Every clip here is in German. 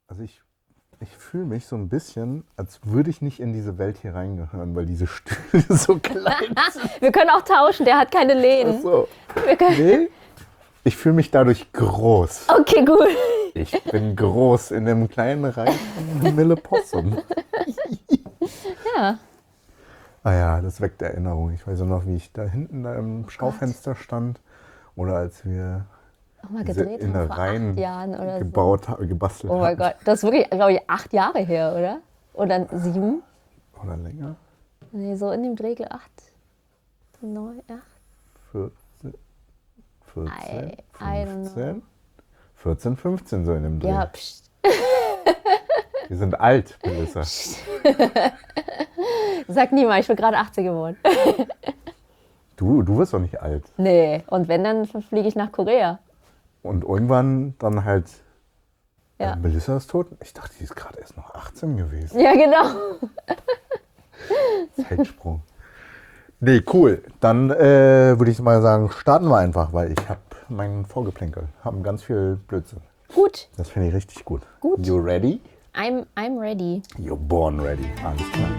Also ich fühle mich so ein bisschen, als würde ich nicht in diese Welt hier reingehören, weil diese Stühle so klein sind. Wir können auch tauschen, der hat keine Lehnen. So. Wir können... Nee, ich fühle mich dadurch groß. Okay, gut. Ich bin groß in dem kleinen Reich von Mille-Possum. Ja. Ah ja, das weckt Erinnerungen. Ich weiß auch noch, wie ich da hinten da im Schaufenster stand. Oder als wir Auch mal diese gedreht haben vor 8 Innereien Jahren oder so. gebastelt Oh mein hatten. Gott, das ist wirklich, glaube ich, 8 Jahre her, oder? Oder 7? Oder länger? Nee, so in dem Dreh 8, 9, 8. 14, I don't 15? 14, 15 so in dem Dreh. Ja, pst. Wir sind alt, Melissa. Sag nie mal, ich bin gerade 18 geworden. Du wirst doch nicht alt. Nee, und wenn, dann fliege ich nach Korea. Und irgendwann dann halt, Ja. Melissa ist tot. Ich dachte, die ist gerade erst noch 18 gewesen. Ja, genau. Zeitsprung. Nee, cool. Dann würde ich mal sagen, starten wir einfach, weil ich habe meinen Vorgeplänkel. Haben ganz viel Blödsinn. Gut, Das finde ich richtig gut. Gut. You ready? I'm ready. You're born ready. Alles klar.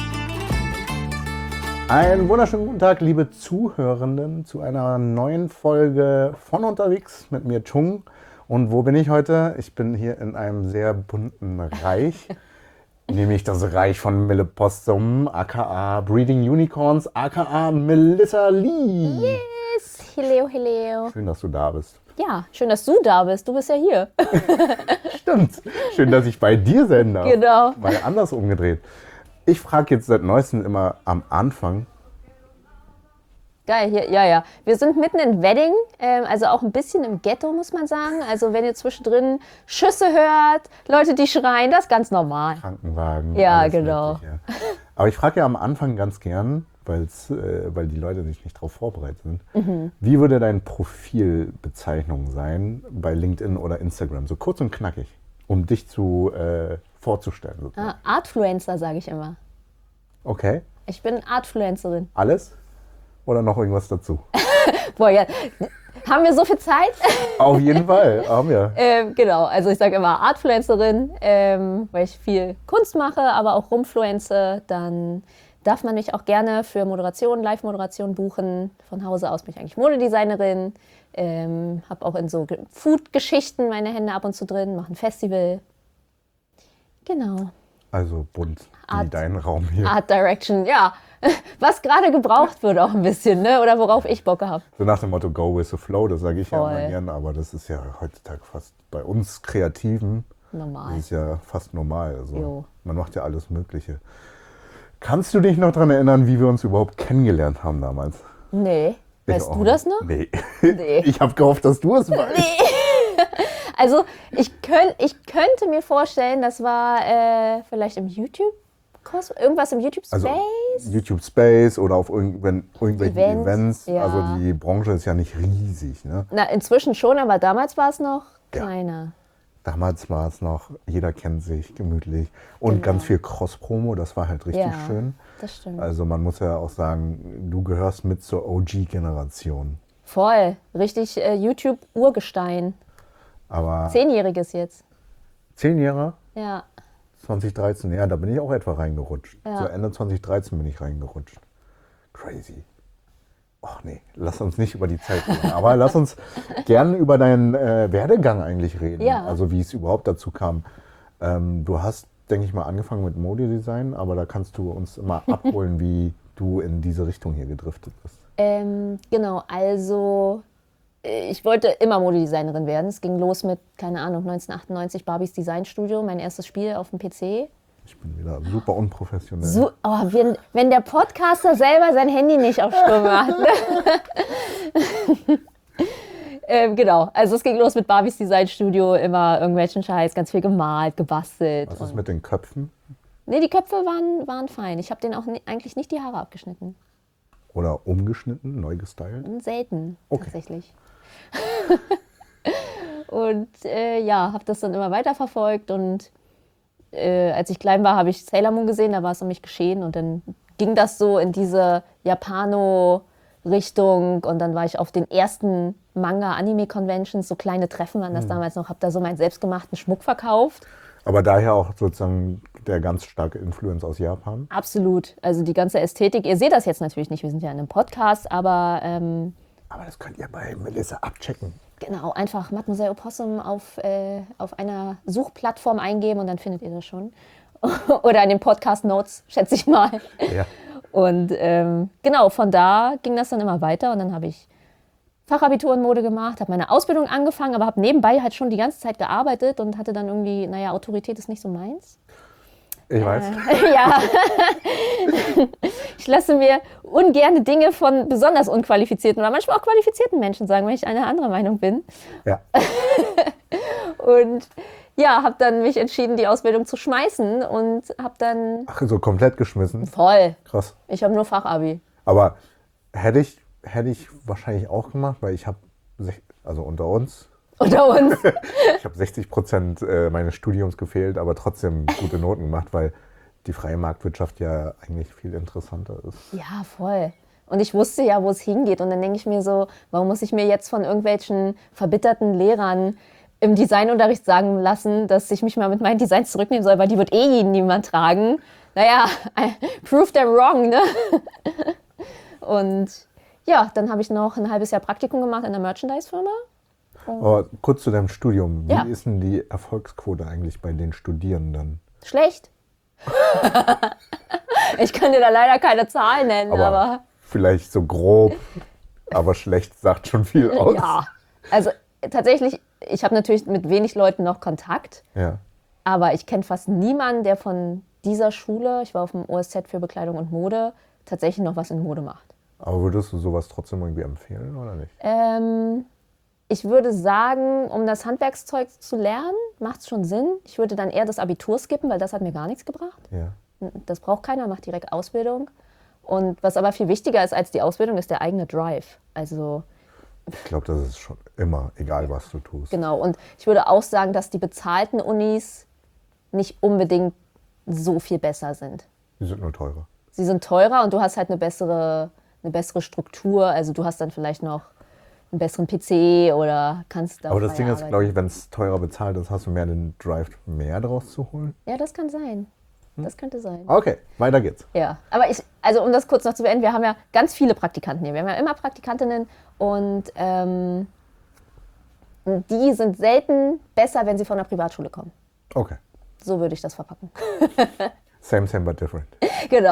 Einen wunderschönen guten Tag, liebe Zuhörenden, zu einer neuen Folge von Unterwegs mit mir, Chung. Und wo bin ich heute? Ich bin hier in einem sehr bunten Reich, nämlich das Reich von Mille-Possum, aka Breeding Unicorns, aka Melissa Lee. Yes, hello. Schön, dass du da bist. Ja, schön, dass du da bist. Du bist ja hier. Stimmt. Schön, dass ich bei dir sein darf. Genau. Mal anders umgedreht. Ich frage jetzt seit Neuestem immer am Anfang. Geil, hier, ja. Wir sind mitten in Wedding, also auch ein bisschen im Ghetto, muss man sagen. Also wenn ihr zwischendrin Schüsse hört, Leute, die schreien, das ist ganz normal. Krankenwagen. Ja, alles genau. Mögliche. Aber ich frage ja am Anfang ganz gern, weil die Leute sich nicht darauf vorbereitet sind. Mhm. Wie würde deine Profilbezeichnung sein bei LinkedIn oder Instagram? So kurz und knackig, um dich vorzustellen. Sozusagen. Artfluencer, sage ich immer. Okay, Ich bin Artfluencerin. alles? Oder noch irgendwas dazu? Boah, ja. Haben wir so viel Zeit? Auf jeden Fall, haben wir. Genau, also ich sage immer Artfluencerin, weil ich viel Kunst mache, aber auch rumfluenze. Dann darf man mich auch gerne für Moderation, Live-Moderation buchen. Von Hause aus bin ich eigentlich Modedesignerin. Habe auch in so Food-Geschichten meine Hände ab und zu drin, mache ein Festival. Genau. Also bunt, wie dein Raum hier. Art Direction, ja. Was gerade gebraucht wird auch ein bisschen, ne? Oder worauf ich Bock habe. So nach dem Motto Go with the Flow, das sage ich ja Voll. immer gern, aber das ist ja heutzutage fast bei uns Kreativen, das Normal. ist ja fast normal. Also Jo. man macht ja alles Mögliche. Kannst du dich noch daran erinnern, wie wir uns überhaupt kennengelernt haben damals? Nee. Weißt Ich du auch das nicht. noch? Nee. Nee. Ich habe gehofft, dass du es weißt. Also ich könnte mir vorstellen, das war vielleicht im YouTube, irgendwas im YouTube Space. Also YouTube Space oder auf irgendwelchen Events. ja. Also die Branche ist ja nicht riesig. Ne? Na, inzwischen schon, aber damals war es noch Ja. kleiner. Damals war es noch, jeder kennt sich, gemütlich. Und ganz viel Cross-Promo, das war halt richtig Genau. Ja, schön. das stimmt. Also man muss ja auch sagen, du gehörst mit zur OG-Generation. Voll, richtig YouTube-Urgestein. Aber 10-jähriges jetzt. 10 Jahre, Ja. 2013, ja, da bin ich auch etwa reingerutscht. Ja. So Ende 2013 bin ich reingerutscht. Crazy. Ach nee, lass uns nicht über die Zeit reden. Aber lass uns gerne über deinen Werdegang eigentlich reden. Ja. Also wie es überhaupt dazu kam. Du hast, denke ich mal, angefangen mit Modedesign, aber da kannst du uns immer abholen, wie du in diese Richtung hier gedriftet bist. Genau, also ich wollte immer Modedesignerin werden. Es ging los mit, keine Ahnung, 1998 Barbies Designstudio, mein erstes Spiel auf dem PC. Ich bin wieder super unprofessionell. So, wenn der Podcaster selber sein Handy nicht auf Stumm hat. Genau, also es ging los mit Barbies Designstudio, immer irgendwelchen Scheiß, ganz viel gemalt, gebastelt. Was ist mit den Köpfen? Nee, die Köpfe waren fein. Ich habe denen auch eigentlich nicht die Haare abgeschnitten. Oder umgeschnitten, neu gestylt? Selten, Okay. tatsächlich. Und ja, habe das dann immer weiterverfolgt und als ich klein war, habe ich Sailor Moon gesehen, da war es um mich geschehen und dann ging das so in diese Japano-Richtung und dann war ich auf den ersten Manga-Anime-Conventions, so kleine Treffen waren das damals noch, habe da so meinen selbstgemachten Schmuck verkauft. Aber daher auch sozusagen der ganz starke Influence aus Japan. Absolut. Also die ganze Ästhetik. Ihr seht das jetzt natürlich nicht, wir sind ja in einem Podcast, aber Aber das könnt ihr bei Melissa abchecken. genau, einfach Mademoiselle Opossum auf einer Suchplattform eingeben und dann findet ihr das schon. Oder in den Podcast-Notes, schätze ich mal. Ja. Und genau, von da ging das dann immer weiter und dann habe ich Fachabitur in Mode gemacht, habe meine Ausbildung angefangen, aber habe nebenbei halt schon die ganze Zeit gearbeitet und hatte dann irgendwie, naja, Autorität ist nicht so meins. Ich weiß. Ja, ich lasse mir ungerne Dinge von besonders unqualifizierten oder manchmal auch qualifizierten Menschen sagen, wenn ich eine andere Meinung bin. Ja. Und ja, habe dann mich entschieden, die Ausbildung zu schmeißen und habe dann Ach, so komplett geschmissen. voll. Krass. Ich habe nur Fachabi. Aber hätte ich wahrscheinlich auch gemacht, weil ich habe, also unter uns, Unter uns. ich habe 60% meines Studiums gefehlt, aber trotzdem gute Noten gemacht, weil die freie Marktwirtschaft ja eigentlich viel interessanter ist. Ja, voll. Und ich wusste ja, wo es hingeht. Und dann denke ich mir so, warum muss ich mir jetzt von irgendwelchen verbitterten Lehrern im Designunterricht sagen lassen, dass ich mich mal mit meinen Designs zurücknehmen soll, weil die wird eh niemand tragen. Naja, prove them wrong, ne? Und ja, dann habe ich noch ein halbes Jahr Praktikum gemacht in einer Merchandise-Firma. Aber kurz zu deinem Studium. Wie Ja. ist denn die Erfolgsquote eigentlich bei den Studierenden? Schlecht. Ich kann dir da leider keine Zahlen nennen, aber vielleicht so grob, aber schlecht sagt schon viel aus. ja. Also tatsächlich, ich habe natürlich mit wenig Leuten noch Kontakt, Ja. aber ich kenne fast niemanden, der von dieser Schule, ich war auf dem OSZ für Bekleidung und Mode, tatsächlich noch was in Mode macht. Aber würdest du sowas trotzdem irgendwie empfehlen oder nicht? Ich würde sagen, um das Handwerkszeug zu lernen, macht es schon Sinn. Ich würde dann eher das Abitur skippen, weil das hat mir gar nichts gebracht. Ja. Das braucht keiner, macht direkt Ausbildung. Und was aber viel wichtiger ist als die Ausbildung, ist der eigene Drive. Also Ich glaube, das ist schon immer, egal was du tust. genau. Und ich würde auch sagen, dass die bezahlten Unis nicht unbedingt so viel besser sind. Die sind nur teurer. Sie sind teurer und du hast halt eine bessere Struktur. Also du hast dann vielleicht noch einen besseren PC oder kannst da Aber das freier Ding ist, arbeiten. glaube ich, wenn es teurer bezahlt ist, hast du mehr den Drive, mehr draus zu holen. Ja, das kann sein. Das könnte sein. Okay, weiter geht's. Ja, aber also um das kurz noch zu beenden, wir haben ja ganz viele Praktikanten hier. Wir haben ja immer Praktikantinnen und die sind selten besser, wenn sie von der Privatschule kommen. Okay. So würde ich das verpacken. Same, but different. Genau.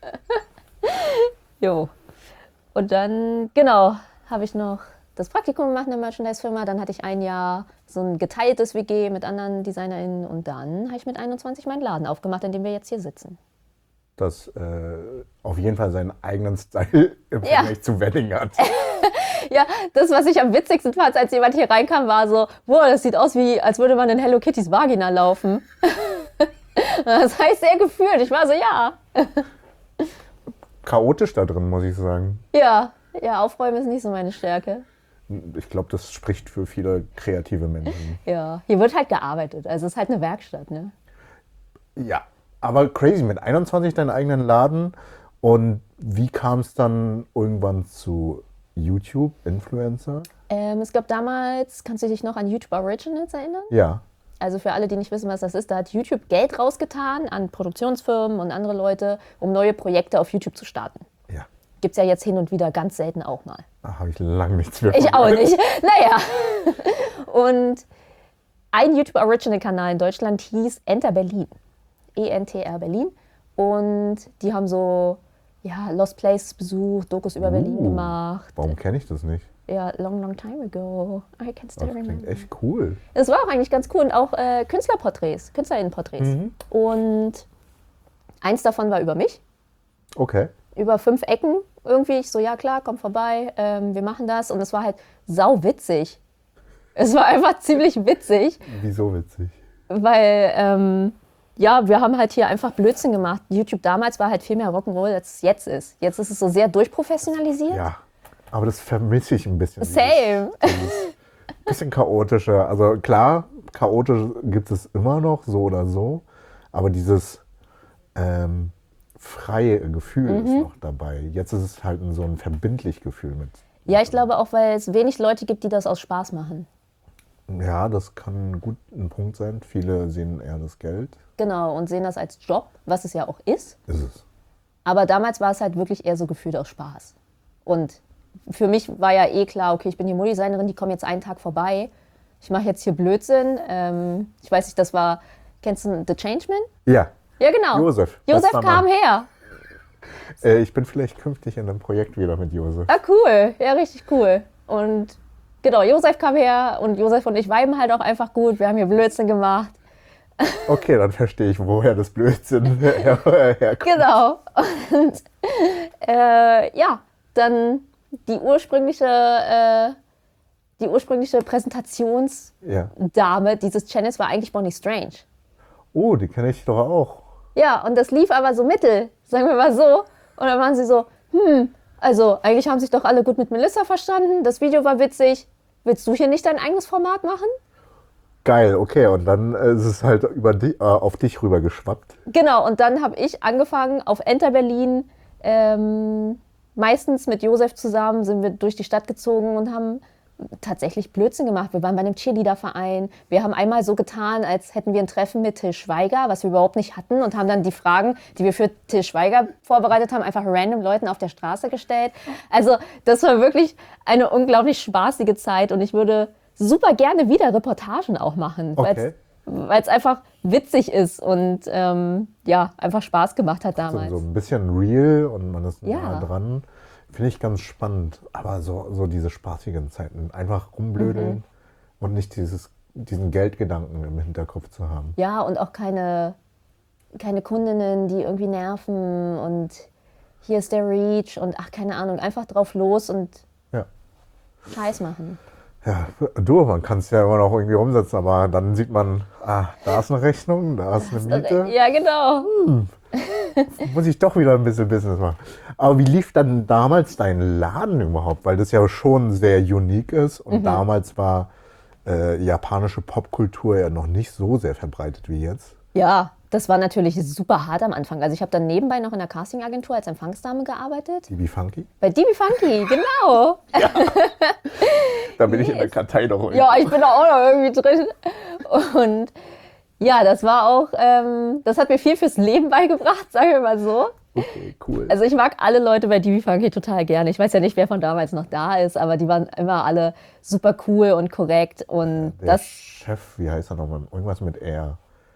Jo. Und dann, genau, habe ich noch das Praktikum gemacht in der Merchandise-Firma. Dann hatte ich ein Jahr so ein geteiltes WG mit anderen DesignerInnen. Und dann habe ich mit 21 meinen Laden aufgemacht, in dem wir jetzt hier sitzen. Das auf jeden Fall seinen eigenen Style im Ja. Vergleich zu Wedding hat. Ja, das, was ich am witzigsten fand, als jemand hier reinkam, war so, boah, das sieht aus wie, als würde man in Hello Kittys Vagina laufen. Das heißt sehr gefühlt. Ich war so, ja. Chaotisch da drin, muss ich sagen. Ja, aufräumen ist nicht so meine Stärke. Ich glaube, das spricht für viele kreative Menschen. Ja, hier wird halt gearbeitet. Also es ist halt eine Werkstatt, ne? Ja, aber crazy, mit 21 deinen eigenen Laden. Und wie kam es dann irgendwann zu YouTube, Influencer? Es gab damals, kannst du dich noch an YouTube Originals erinnern? Ja. Also für alle, die nicht wissen, was das ist, da hat YouTube Geld rausgetan an Produktionsfirmen und andere Leute, um neue Projekte auf YouTube zu starten. Ja. Gibt's ja jetzt hin und wieder ganz selten auch mal. Da habe ich lange nichts mehr Ich von auch gehört. nicht. Naja. Und ein YouTube Original Kanal in Deutschland hieß Enter Berlin. ENTR Berlin. Und die haben so Lost Places besucht, Dokus über Berlin gemacht. Warum kenne ich das nicht? Ja, long time ago. I can still Das klingt remember. echt cool. Es war auch eigentlich ganz cool und auch Künstlerporträts, KünstlerInnenporträts. Und eins davon war über mich, Okay. über 5 Ecken irgendwie. Ich so, ja klar, komm vorbei, wir machen das. Und es war halt sau witzig. Es war einfach ziemlich witzig, Wieso witzig? weil wir haben halt hier einfach Blödsinn gemacht. YouTube damals war halt viel mehr Rock'n'Roll, als es jetzt ist. Jetzt ist es so sehr durchprofessionalisiert. Ja, aber das vermisse ich ein bisschen. Same. Dieses bisschen chaotischer. Also klar, chaotisch gibt es immer noch, so oder so. Aber dieses freie Gefühl ist noch dabei. Jetzt ist es halt so ein verbindlich Gefühl mit. Ja, ich glaube auch, weil es wenig Leute gibt, die das aus Spaß machen. Ja, das kann gut ein Punkt sein. Viele sehen eher das Geld. Genau, und sehen das als Job, was es ja auch ist. Ist es. Aber damals war es halt wirklich eher so gefühlt aus Spaß. Und für mich war ja eh klar, okay, ich bin die Modedesignerin, die kommen jetzt einen Tag vorbei. Ich mache jetzt hier Blödsinn. Ich weiß nicht, das war, kennst du The Changeman? Ja, Ja, genau. Josef. Josef bester kam Mann. her. Ich bin vielleicht künftig in einem Projekt wieder mit Josef. Ah, cool. Ja, richtig cool. Und genau, Josef kam her und Josef und ich viben halt auch einfach gut. Wir haben hier Blödsinn gemacht. Okay, dann verstehe ich, woher das Blödsinn herkommt. Genau. Und ja, dann die ursprüngliche Präsentationsdame Ja. dieses Channels war eigentlich Bonnie Strange. Oh, die kenne ich doch auch. Ja, und das lief aber so mittel, sagen wir mal so. Und dann waren sie so, also eigentlich haben sich doch alle gut mit Melissa verstanden. Das Video war witzig. Willst du hier nicht dein eigenes Format machen? Geil, okay. Und dann ist es halt auf dich rüber geschwappt. Genau, und dann habe ich angefangen auf Enter Berlin. Meistens mit Josef zusammen sind wir durch die Stadt gezogen und haben tatsächlich Blödsinn gemacht. Wir waren bei einem Cheerleader-Verein. Wir haben einmal so getan, als hätten wir ein Treffen mit Til Schweiger, was wir überhaupt nicht hatten, und haben dann die Fragen, die wir für Til Schweiger vorbereitet haben, einfach random Leuten auf der Straße gestellt. Also das war wirklich eine unglaublich spaßige Zeit und ich würde super gerne wieder Reportagen auch machen, Okay. weil es einfach witzig ist und ja, einfach Spaß gemacht hat So damals. ein bisschen real und man ist Ja. nah dran. Finde ich ganz spannend. Aber so diese spaßigen Zeiten. Einfach rumblödeln und nicht diesen Geldgedanken im Hinterkopf zu haben. Ja, und auch keine Kundinnen, die irgendwie nerven und hier ist der Reach und ach, keine Ahnung, einfach drauf los und Ja. Scheiß machen. Ja, man kann es ja immer noch irgendwie umsetzen, aber dann sieht man, da ist eine Rechnung, da ist eine Miete. Ja, genau. Muss ich doch wieder ein bisschen Business machen. Aber wie lief dann damals dein Laden überhaupt? Weil das ja schon sehr unique ist und damals war japanische Popkultur ja noch nicht so sehr verbreitet wie jetzt. Ja, das war natürlich super hart am Anfang. Also ich habe dann nebenbei noch in der Castingagentur als Empfangsdame gearbeitet. DB Funky? Bei DB Funky, genau. Da bin ich in der Kartei noch. Ja, ich bin da auch noch irgendwie drin. Und ja, das war auch, das hat mir viel fürs Leben beigebracht, sagen wir mal so. Okay, cool. Also ich mag alle Leute bei DB Funky total gerne. Ich weiß ja nicht, wer von damals noch da ist, aber die waren immer alle super cool und korrekt. Und Der das, Chef, wie heißt er nochmal? Irgendwas mit R.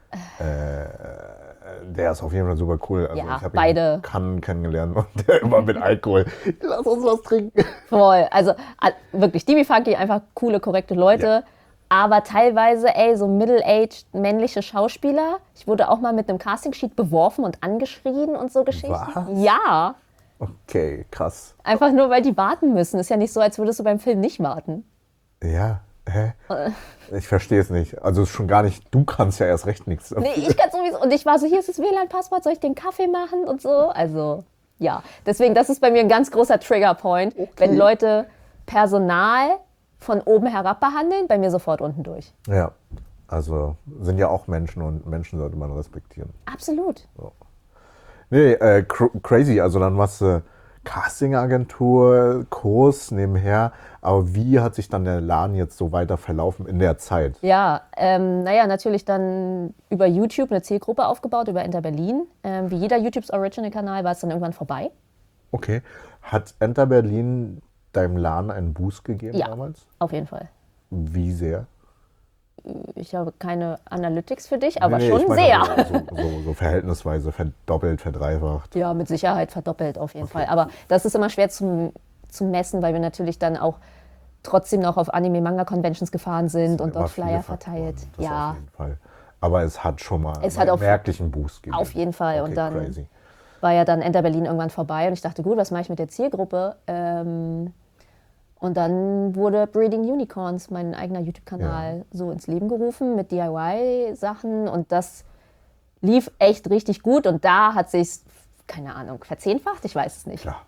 Der ist auf jeden Fall super cool. Also Ja, ich habe beide. ihn in Cannes kennengelernt und der immer mit Alkohol. Lass uns was trinken. voll. Also wirklich, DB Funky, einfach coole, korrekte Leute. Ja. Aber teilweise, so middle-aged männliche Schauspieler. Ich wurde auch mal mit einem Castingsheet beworfen und angeschrien und so Geschichten. Was? Ja, Okay, krass. einfach nur, weil die warten müssen. Ist ja nicht so, als würdest du beim Film nicht warten. Ja, hä? Ich verstehe es nicht. Also schon gar nicht, du kannst ja erst recht nichts. Nee, ich kann sowieso. Und ich war so, hier ist das WLAN-Passwort, soll ich den Kaffee machen und so? Also, ja. Deswegen, das ist bei mir ein ganz großer Triggerpoint, wenn Leute Personal von oben herab behandeln, bei mir sofort unten durch. Ja, also sind ja auch Menschen und Menschen sollte man respektieren. Absolut. Nee, crazy. Also dann warst du Castingagentur, Kurs nebenher. Aber wie hat sich dann der Laden jetzt so weiter verlaufen in der Zeit? Ja, naja, natürlich dann über YouTube eine Zielgruppe aufgebaut, über Enter Berlin. Wie jeder YouTubes Original-Kanal war es dann irgendwann vorbei. Okay. Hat Enter Berlin deinem Laden einen Boost gegeben Ja. damals? Auf jeden Fall. Wie sehr? Ich habe keine Analytics für dich, aber Nee, schon ich meine sehr. So verhältnisweise verdoppelt, verdreifacht. Ja, mit Sicherheit verdoppelt auf jeden Fall. Aber das ist immer schwer zu messen, weil wir natürlich dann auch trotzdem noch auf Anime-Manga-Conventions gefahren sind und Immer dort viele Flyer Faktoren, verteilt. das Ja, auf jeden Fall. Aber es hat schon mal Es hat einen auf- merklichen Boost gegeben. auf jeden Fall. Okay, Und dann crazy. war ja dann Enter Berlin irgendwann vorbei und ich dachte, gut, was mache ich mit der Zielgruppe? Und dann wurde Breeding Unicorns, mein eigener YouTube-Kanal, so ins Leben gerufen mit DIY-Sachen und das lief echt richtig gut und da hat sich's, keine Ahnung, verzehnfacht, ich weiß es nicht. Ja,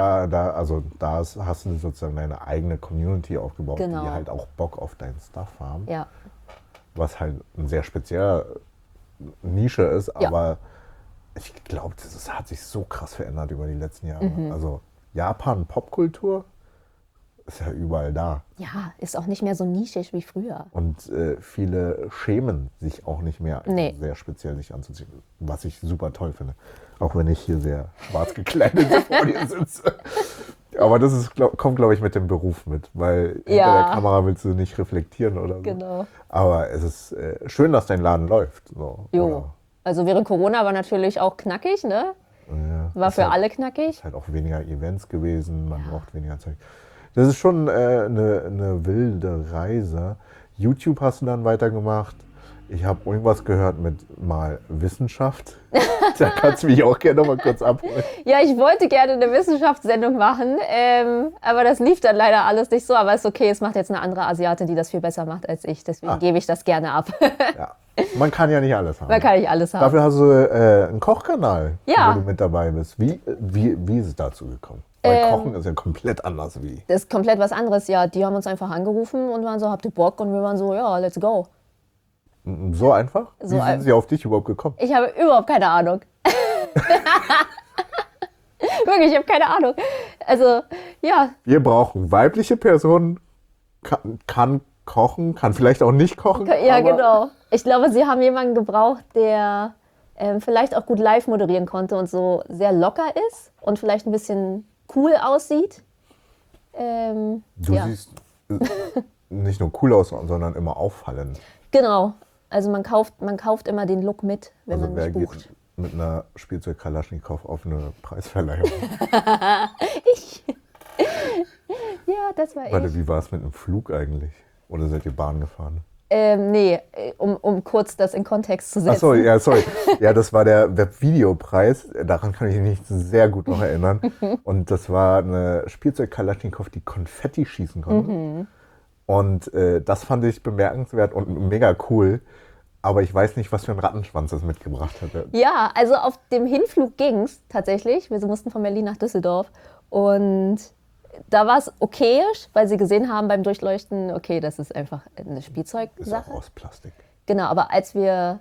hast du sozusagen deine eigene Community aufgebaut, Genau. die halt auch Bock auf deinen Stuff haben. Ja, Was halt ein sehr spezieller Nische ist, Ja. aber ich glaube, das hat sich so krass verändert über die letzten Jahre. Mhm. Also Japan Popkultur ist ja überall da. Ja, ist auch nicht mehr so nischig wie früher. Und viele schämen sich auch nicht mehr, Nee. sehr speziell sich anzuziehen, was ich super toll finde. Auch wenn ich hier sehr schwarz gekleidet vor dir sitze. Aber das ist, kommt, glaube ich, mit dem Beruf mit, weil hinter Ja. der Kamera willst du nicht reflektieren oder so. Genau. Aber es ist schön, dass dein Laden läuft. So, Jo. oder? Also während Corona war natürlich auch knackig, ne? Ja, War ist für halt, alle knackig. ist halt auch weniger Events gewesen, man braucht weniger Zeug. Das ist schon eine wilde Reise. YouTube hast du dann weitergemacht. Ich habe irgendwas gehört mit mal Wissenschaft. Da kannst du mich auch gerne noch mal kurz abholen. Ja, ich wollte gerne eine Wissenschaftssendung machen, aber das lief dann leider alles nicht so. Aber ist okay, es macht jetzt eine andere Asiatin, die das viel besser macht als ich. Deswegen gebe ich das gerne ab. Ja. Man kann ja nicht alles haben. Man kann nicht alles haben. Dafür hast du einen Kochkanal, Ja. wo du mit dabei bist. Wie ist es dazu gekommen? Weil Kochen ist ja komplett anders wie. Das ist komplett was anderes. Ja, die haben uns einfach angerufen und waren so, habt ihr Bock? Und wir waren so, ja, let's go. So einfach? So Wie sind sie auf dich überhaupt gekommen? Ich habe überhaupt keine Ahnung. Wirklich, ich habe keine Ahnung. Also, ja, Wir brauchen weibliche Personen, kann kochen, kann vielleicht auch nicht kochen. ja, aber genau. Ich glaube, sie haben jemanden gebraucht, der vielleicht auch gut live moderieren konnte und so sehr locker ist und vielleicht ein bisschen cool aussieht. Du ja. siehst nicht nur cool aus, sondern immer auffallend. Genau. Also man kauft immer den Look mit, wenn Also man wer mich geht bucht. mit einer Spielzeug Kalaschnikow auf eine Preisverleihung? Ja, das war Warte, ich. wie war es mit dem Flug eigentlich? Oder seid ihr Bahn gefahren? Nee, um kurz das in Kontext zu setzen. Achso, ja, sorry. Ja, das war der Webvideopreis. Daran kann ich mich sehr gut noch erinnern. Und das war eine Spielzeug Kalaschnikow, die Konfetti schießen konnte. Und das fand ich bemerkenswert und mega cool. Aber ich weiß nicht, was für ein Rattenschwanz das mitgebracht hatte. Ja, also auf dem Hinflug ging's tatsächlich. Wir mussten von Berlin nach Düsseldorf und da war es okayisch, weil sie gesehen haben beim Durchleuchten, okay, das ist einfach eine Ist auch Spielzeugsache. aus Plastik. Genau, aber als wir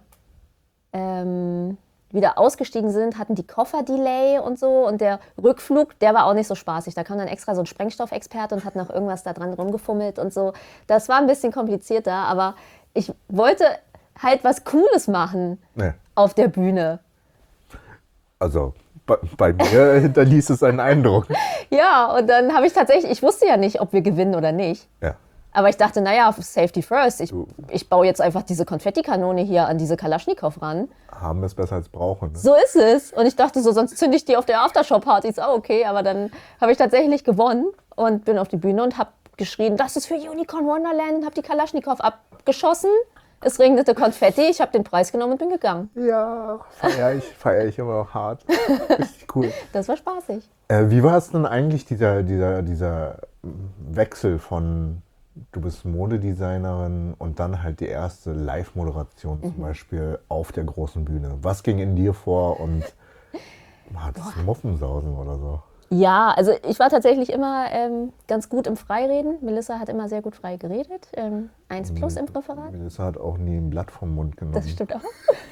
wieder ausgestiegen sind, hatten die Koffer Delay und so und der Rückflug, der war auch nicht so spaßig. Da kam dann extra so ein Sprengstoffexperte und hat noch irgendwas da dran rumgefummelt und so. Das war ein bisschen komplizierter, aber ich wollte halt was Cooles machen Nee. auf der Bühne. Also bei mir hinterließ es einen Eindruck. Ja, und dann habe ich tatsächlich, ich wusste ja nicht, ob wir gewinnen oder nicht. Ja. Aber ich dachte, naja, Safety first. Ich baue jetzt einfach diese Konfettikanone hier an diese Kalaschnikow ran. Haben es besser als brauchen. Ne? So ist es. Und ich dachte so, sonst zünde ich die auf der Aftershow-Party. Ist auch okay. Aber dann habe ich tatsächlich gewonnen und bin auf die Bühne und habe geschrien, das ist für Unicorn Wonderland und habe die Kalaschnikow abgeschossen. Es regnete Konfetti, ich habe den Preis genommen und bin gegangen. Ja, feier ich immer noch hart. Richtig cool. Das war spaßig. Wie war es denn eigentlich, dieser Wechsel von, du bist Modedesignerin und dann halt die erste Live-Moderation zum Beispiel auf der großen Bühne? Was ging in dir vor und war das Muffensausen oder so? Ja, also ich war tatsächlich immer ganz gut im Freireden. Melissa hat immer sehr gut frei geredet. 1+ im Referat. Melissa hat auch nie ein Blatt vom Mund genommen. Das stimmt auch.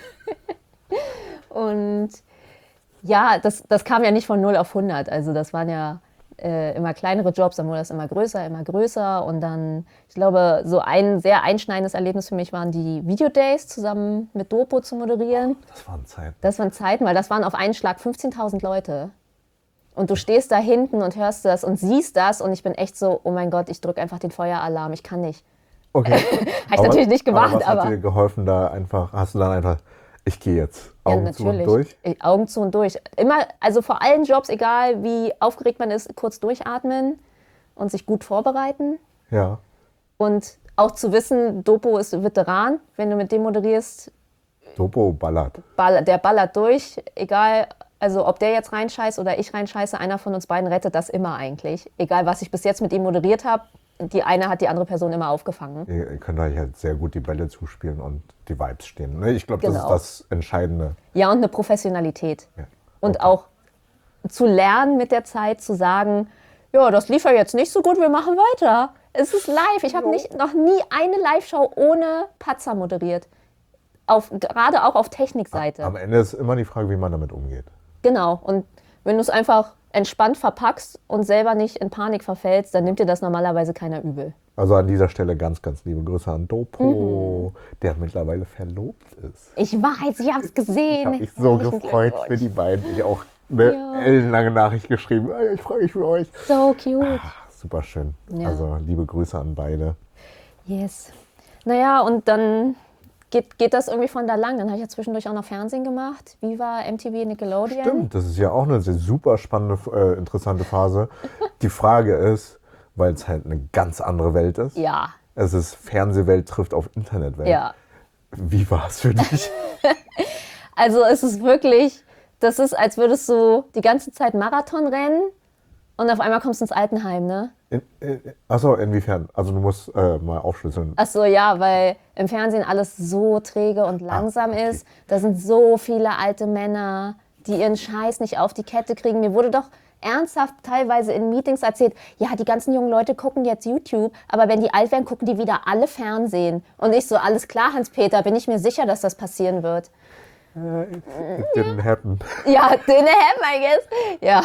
Und ja, das kam ja nicht von 0 auf 100. Also das waren ja immer kleinere Jobs, dann wurde das immer größer. Und dann, ich glaube, so ein sehr einschneidendes Erlebnis für mich waren die Videodays zusammen mit Dopo zu moderieren. Das waren Zeiten. Das waren Zeiten, weil das waren auf einen Schlag 15.000 Leute. Und du stehst da hinten und hörst das und siehst das und ich bin echt so, oh mein Gott, ich drücke einfach den Feueralarm, ich kann nicht. Okay. Habe ich natürlich nicht gemacht, was hat aber dir geholfen, da einfach, hast du dann einfach, ich gehe jetzt Augen zu und durch? Augen zu und durch. Immer, also vor allen Jobs, egal wie aufgeregt man ist, kurz durchatmen und sich gut vorbereiten. Ja. Und auch zu wissen, Dopo ist Veteran, wenn du mit dem moderierst, Dopo ballert. der ballert durch, egal, also ob der jetzt reinscheißt oder ich reinscheiße, einer von uns beiden rettet das immer eigentlich. Egal, was ich bis jetzt mit ihm moderiert habe, die eine hat die andere Person immer aufgefangen. Ihr könnt euch halt sehr gut die Bälle zuspielen und die Vibes stehen. Ne? Ich glaube, das Genau. ist das Entscheidende. Ja, und eine Professionalität. Ja. Und Okay. auch zu lernen mit der Zeit, zu sagen, ja, das lief ja jetzt nicht so gut, wir machen weiter. Es ist live. Ich habe noch nie eine Live-Show ohne Patzer moderiert. Gerade auch auf Technikseite. Am Ende ist immer die Frage, wie man damit umgeht. Genau. Und wenn du es einfach entspannt verpackst und selber nicht in Panik verfällst, dann nimmt dir das normalerweise keiner übel. Also an dieser Stelle ganz, ganz liebe Grüße an Dopo, der mittlerweile verlobt ist. Ich weiß, ich habe es Ich gesehen. habe mich so Herzlichen gefreut Glückwunsch. für die beiden. Ich auch eine ellenlange Nachricht geschrieben. Ey, ich freue mich für euch. So cute. Super schön. Ja. Also liebe Grüße an beide. Yes. Naja, und dann geht das irgendwie von da lang. Dann habe ich ja zwischendurch auch noch Fernsehen gemacht. Viva, MTV, Nickelodeon. Stimmt, das ist ja auch eine super spannende, interessante Phase. Die Frage ist, weil es halt eine ganz andere Welt ist. Ja, Es ist Fernsehwelt trifft auf Internetwelt. ja. Wie war es für dich? Also es ist wirklich, das ist, als würdest du die ganze Zeit Marathon rennen und auf einmal kommst du ins Altenheim, ne? Achso, inwiefern? Also du musst mal aufschlüsseln. Ach so, ja, weil im Fernsehen alles so träge und langsam okay. ist. Da sind so viele alte Männer, die ihren Scheiß nicht auf die Kette kriegen. Mir wurde doch ernsthaft teilweise in Meetings erzählt, ja, die ganzen jungen Leute gucken jetzt YouTube, aber wenn die alt werden, gucken die wieder alle Fernsehen. Und ich so, alles klar, Hans-Peter, bin ich mir sicher, dass das passieren wird. It didn't happen. Ja, didn't happen, I guess. Ja.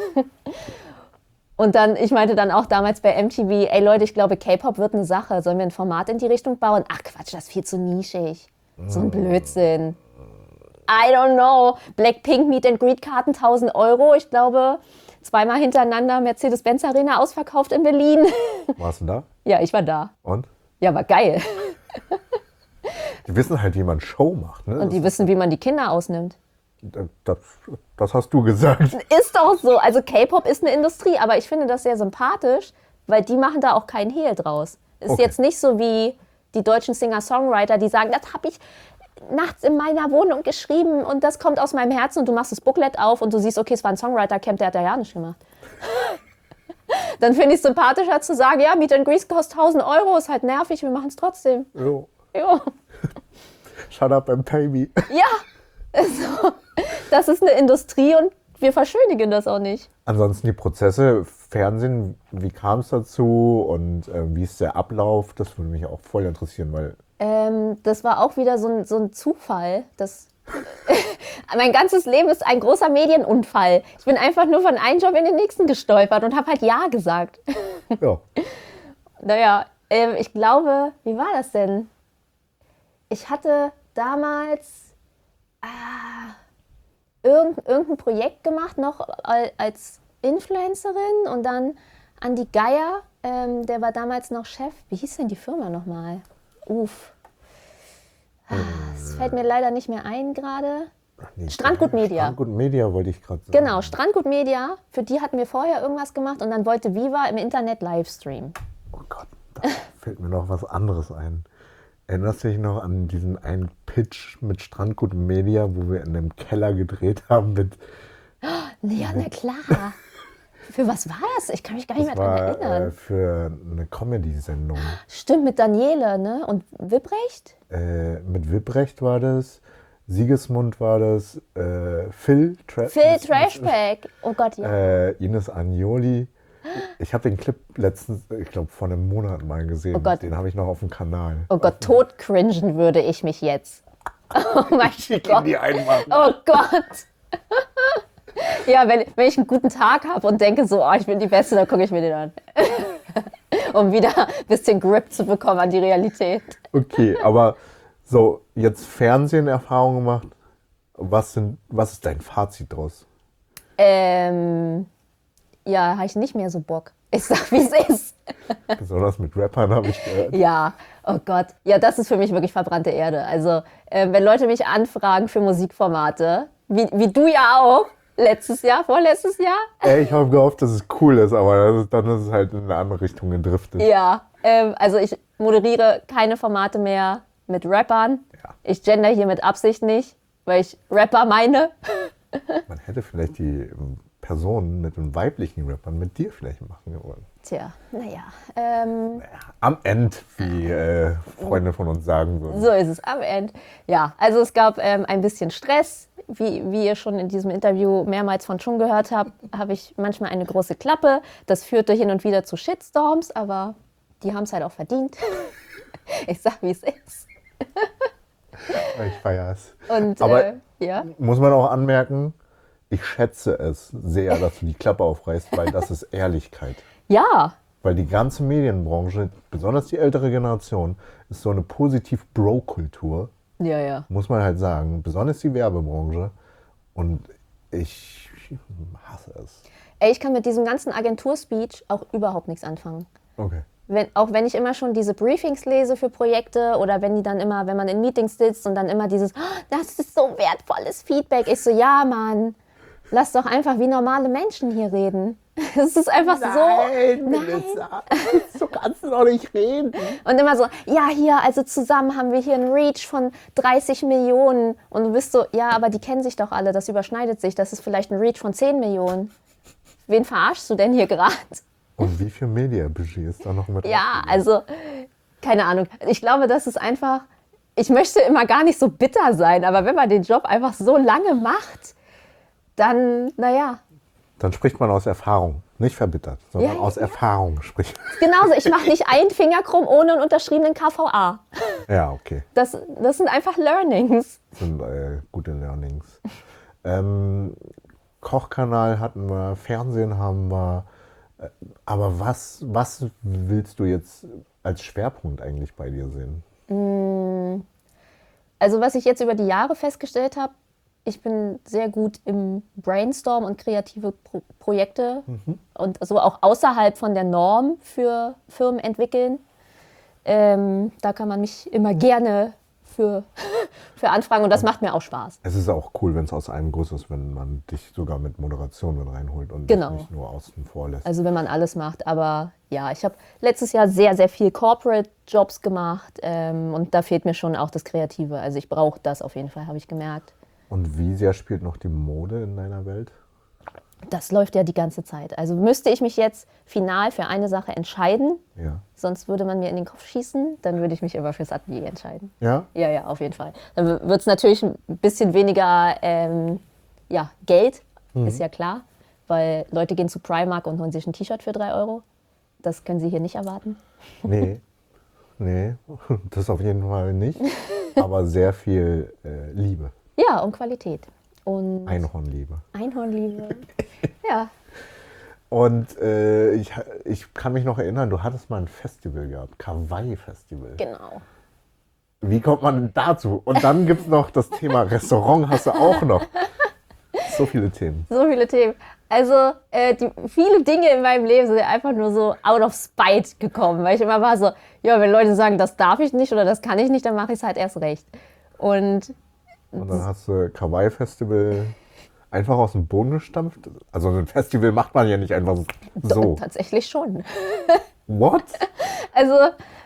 Und dann, ich meinte dann auch damals bei MTV, ey Leute, ich glaube, K-Pop wird eine Sache. Sollen wir ein Format in die Richtung bauen? Ach Quatsch, das ist viel zu nischig. So ein Blödsinn. I don't know. Blackpink Meet and Greet Karten 1.000 €. Ich glaube, zweimal hintereinander Mercedes-Benz Arena ausverkauft in Berlin. Warst du da? Ja, ich war da. Und? Ja, war geil. Die wissen halt, wie man Show macht. Ne? Und die wissen, wie man die Kinder ausnimmt. Das hast du gesagt. Ist doch so. Also K-Pop ist eine Industrie, aber ich finde das sehr sympathisch, weil die machen da auch keinen Hehl draus. Ist Okay. jetzt nicht so wie die deutschen Singer-Songwriter, die sagen, das habe ich nachts in meiner Wohnung geschrieben und das kommt aus meinem Herzen und du machst das Booklet auf und du siehst, okay, es war ein Songwriter-Camp, der hat da ja nicht gemacht. Dann finde ich es sympathischer zu sagen, ja, Meet and Greet kostet 1.000 €, ist halt nervig, wir machen es trotzdem. Jo. Jo. Shut up and pay me. Ja, also, das ist eine Industrie und wir verschönigen das auch nicht. Ansonsten die Prozesse, Fernsehen, wie kam es dazu und wie ist der Ablauf? Das würde mich auch voll interessieren, weil Das war auch wieder so ein Zufall. Mein ganzes Leben ist ein großer Medienunfall. Ich bin einfach nur von einem Job in den nächsten gestolpert und habe halt Ja gesagt. ja, Naja, ich glaube, wie war das denn? Ich hatte damals irgendein Projekt gemacht, noch als Influencerin und dann Andi Geier, der war damals noch Chef. Wie hieß denn die Firma nochmal? Es fällt mir leider nicht mehr ein gerade. nee, Strandgut Media. Strandgut Media wollte ich gerade sagen. Genau, Strandgut Media, für die hatten wir vorher irgendwas gemacht und dann wollte Viva im Internet Livestream. Oh Gott, da fällt mir noch was anderes ein. Erinnerst du dich noch an diesen einen Pitch mit Strandgut Media, wo wir in einem Keller gedreht haben mit... Ja, na klar. Für was war das? Ich kann mich gar nicht mehr Das daran war erinnern. für eine Comedy-Sendung. Stimmt, mit Daniele, ne? Und Wipprecht? Mit Wipprecht war das, Sigismund war das, Phil Trashback. Oh Gott, ja. Ines Agnoli. Ich habe den Clip letztens, ich glaube, vor einem Monat mal gesehen. Oh Gott. Den habe ich noch auf dem Kanal. Oh Gott, tot cringen würde ich mich jetzt. Oh mein Gott. Die einmachen. Oh Gott. Ja, wenn ich einen guten Tag habe und denke so, oh, ich bin die Beste, dann gucke ich mir den an. Um wieder ein bisschen Grip zu bekommen an die Realität. Okay, aber so, jetzt Fernsehen-Erfahrung gemacht. Was ist dein Fazit draus? Ja, habe ich nicht mehr so Bock. Ich sag, wie es ist. Besonders mit Rappern habe ich gehört. Ja, oh Gott. Ja, das ist für mich wirklich verbrannte Erde. Also, wenn Leute mich anfragen für Musikformate, wie du ja auch, vorletztes Jahr. Ich habe gehofft, dass es cool ist, aber dann ist es halt in eine andere Richtung gedriftet. Ja, also ich moderiere keine Formate mehr mit Rappern. Ja. Ich gender hier mit Absicht nicht, weil ich Rapper meine. Man hätte vielleicht die Personen mit den weiblichen Rappern mit dir vielleicht machen wollen. Tja, naja. Am Ende, wie Freunde von uns sagen würden. So ist es am Ende. Ja, also es gab ein bisschen Stress. Wie ihr schon in diesem Interview mehrmals von Chung gehört habt, habe ich manchmal eine große Klappe. Das führte hin und wieder zu Shitstorms, aber die haben es halt auch verdient. Ich sag, wie es ist. Ich feiere es. Und Aber ja. muss man auch anmerken, Ich schätze es sehr, dass du die Klappe aufreißt, weil das ist Ehrlichkeit. Ja, Weil die ganze Medienbranche, besonders die ältere Generation, ist so eine positiv-Bro-Kultur, ja, ja. muss man halt sagen. Besonders die Werbebranche. Und ich hasse es. Ey, ich kann mit diesem ganzen Agenturspeech auch überhaupt nichts anfangen. Okay. Auch wenn ich immer schon diese Briefings lese für Projekte oder wenn man in Meetings sitzt und dann immer dieses, "Oh, das ist so wertvolles Feedback." Ich so, ja, Mann, lass doch einfach wie normale Menschen hier reden. Es ist einfach so. Melissa, so kannst du doch nicht reden. Und immer so, ja, hier, also zusammen haben wir hier einen Reach von 30 Millionen. Und du bist so, ja, aber die kennen sich doch alle, das überschneidet sich. Das ist vielleicht ein Reach von 10 Millionen. Wen verarschst du denn hier gerade? Und wie viel Media-Budget ist da noch mit? Ja, also, keine Ahnung. Ich glaube, das ist einfach, ich möchte immer gar nicht so bitter sein, aber wenn man den Job einfach so lange macht, dann, naja. Dann spricht man aus Erfahrung. Nicht verbittert, sondern Ja, aus Erfahrung spricht. Genauso, ich mache nicht einen Finger krumm ohne einen unterschriebenen KVA. Ja, okay. Das sind einfach Learnings. Das sind gute Learnings. Kochkanal hatten wir, Fernsehen haben wir. Aber was willst du jetzt als Schwerpunkt eigentlich bei dir sehen? Also was ich jetzt über die Jahre festgestellt habe, ich bin sehr gut im Brainstorm und kreative Projekte und so auch außerhalb von der Norm für Firmen entwickeln. Da kann man mich immer gerne für anfragen und das macht mir auch Spaß. Es ist auch cool, wenn es aus einem Guss ist, wenn man dich sogar mit Moderation mit reinholt und Genau. dich nicht nur außen vor lässt. Also wenn man alles macht, aber ja, ich habe letztes Jahr sehr, sehr viel Corporate-Jobs gemacht und da fehlt mir schon auch das Kreative. Also ich brauche das auf jeden Fall, habe ich gemerkt. Und wie sehr spielt noch die Mode in deiner Welt? Das läuft ja die ganze Zeit. Also müsste ich mich jetzt final für eine Sache entscheiden, Ja. sonst würde man mir in den Kopf schießen, dann würde ich mich immer fürs Atelier entscheiden. Ja? Ja, ja, auf jeden Fall. Dann wird es natürlich ein bisschen weniger Geld, ist ja klar, weil Leute gehen zu Primark und holen sich ein T-Shirt für 3 Euro. Das können sie hier nicht erwarten. Nee, das auf jeden Fall nicht. Aber sehr viel Liebe. Ja, und Qualität. Und Einhornliebe. Einhornliebe. Ja. Und ich kann mich noch erinnern, du hattest mal ein Festival gehabt, Kawaii-Festival. Genau. Wie kommt man denn dazu? Und dann gibt es noch das Thema Restaurant, hast du auch noch. So viele Themen. So viele Themen. Also viele Dinge in meinem Leben sind einfach nur so out of spite gekommen, weil ich immer war so, ja, wenn Leute sagen, das darf ich nicht oder das kann ich nicht, dann mache ich es halt erst recht. Und dann hast du Kawaii-Festival einfach aus dem Boden gestampft. Also ein Festival macht man ja nicht einfach so. Tatsächlich schon. What? Also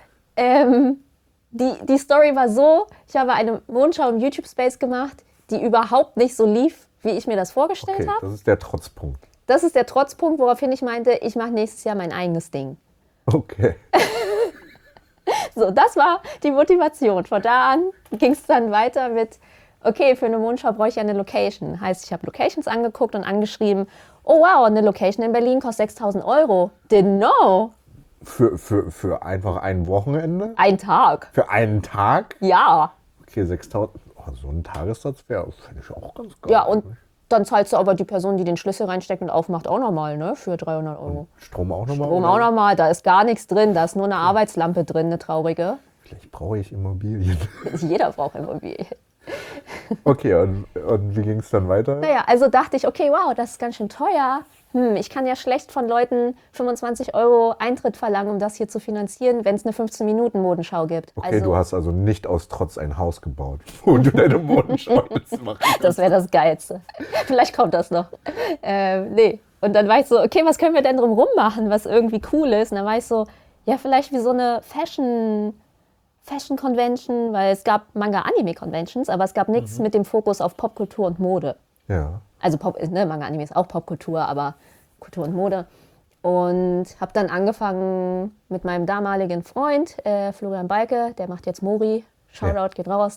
die Story war so, ich habe eine Mondschau im YouTube-Space gemacht, die überhaupt nicht so lief, wie ich mir das vorgestellt Okay, habe. das ist der Trotzpunkt. Das ist der Trotzpunkt, woraufhin ich meinte, ich mache nächstes Jahr mein eigenes Ding. Okay. So, das war die Motivation. Von da an ging es dann weiter mit, okay, für eine Mondschau brauche ich ja eine Location. Heißt, ich habe Locations angeguckt und angeschrieben, oh wow, eine Location in Berlin kostet 6.000 Euro. Didn't know. Für einfach ein Wochenende? Ein Tag. Für einen Tag? Ja. Okay, 6.000. Oh, so ein Tagessatz finde ich auch ganz geil. Ja, und dann zahlst du aber die Person, die den Schlüssel reinsteckt und aufmacht, auch nochmal, ne? Für 300 Euro. Strom auch nochmal? Strom auch nochmal, da ist gar nichts drin, da ist nur eine Arbeitslampe drin, eine traurige. Vielleicht brauche ich Immobilien. Jeder braucht Immobilien. Okay, und wie ging es dann weiter? Naja, also dachte ich, okay, wow, das ist ganz schön teuer. Ich kann ja schlecht von Leuten 25 Euro Eintritt verlangen, um das hier zu finanzieren, wenn es eine 15-Minuten-Modenschau gibt. Okay, also, du hast also nicht aus Trotz ein Haus gebaut, wo du deine Modenschau jetzt machst. das wäre das Geilste. Vielleicht kommt das noch. Nee. Und dann war ich so, okay, was können wir denn drumherum machen, was irgendwie cool ist? Und dann war ich so, ja, vielleicht wie so eine Fashion-Convention, weil es gab Manga-Anime-Conventions, aber es gab nichts mit dem Fokus auf Popkultur und Mode. Ja. Also Manga-Anime ist auch Popkultur, aber Kultur und Mode. Und habe dann angefangen mit meinem damaligen Freund, Florian Balke, der macht jetzt Mori, Shoutout, geht raus,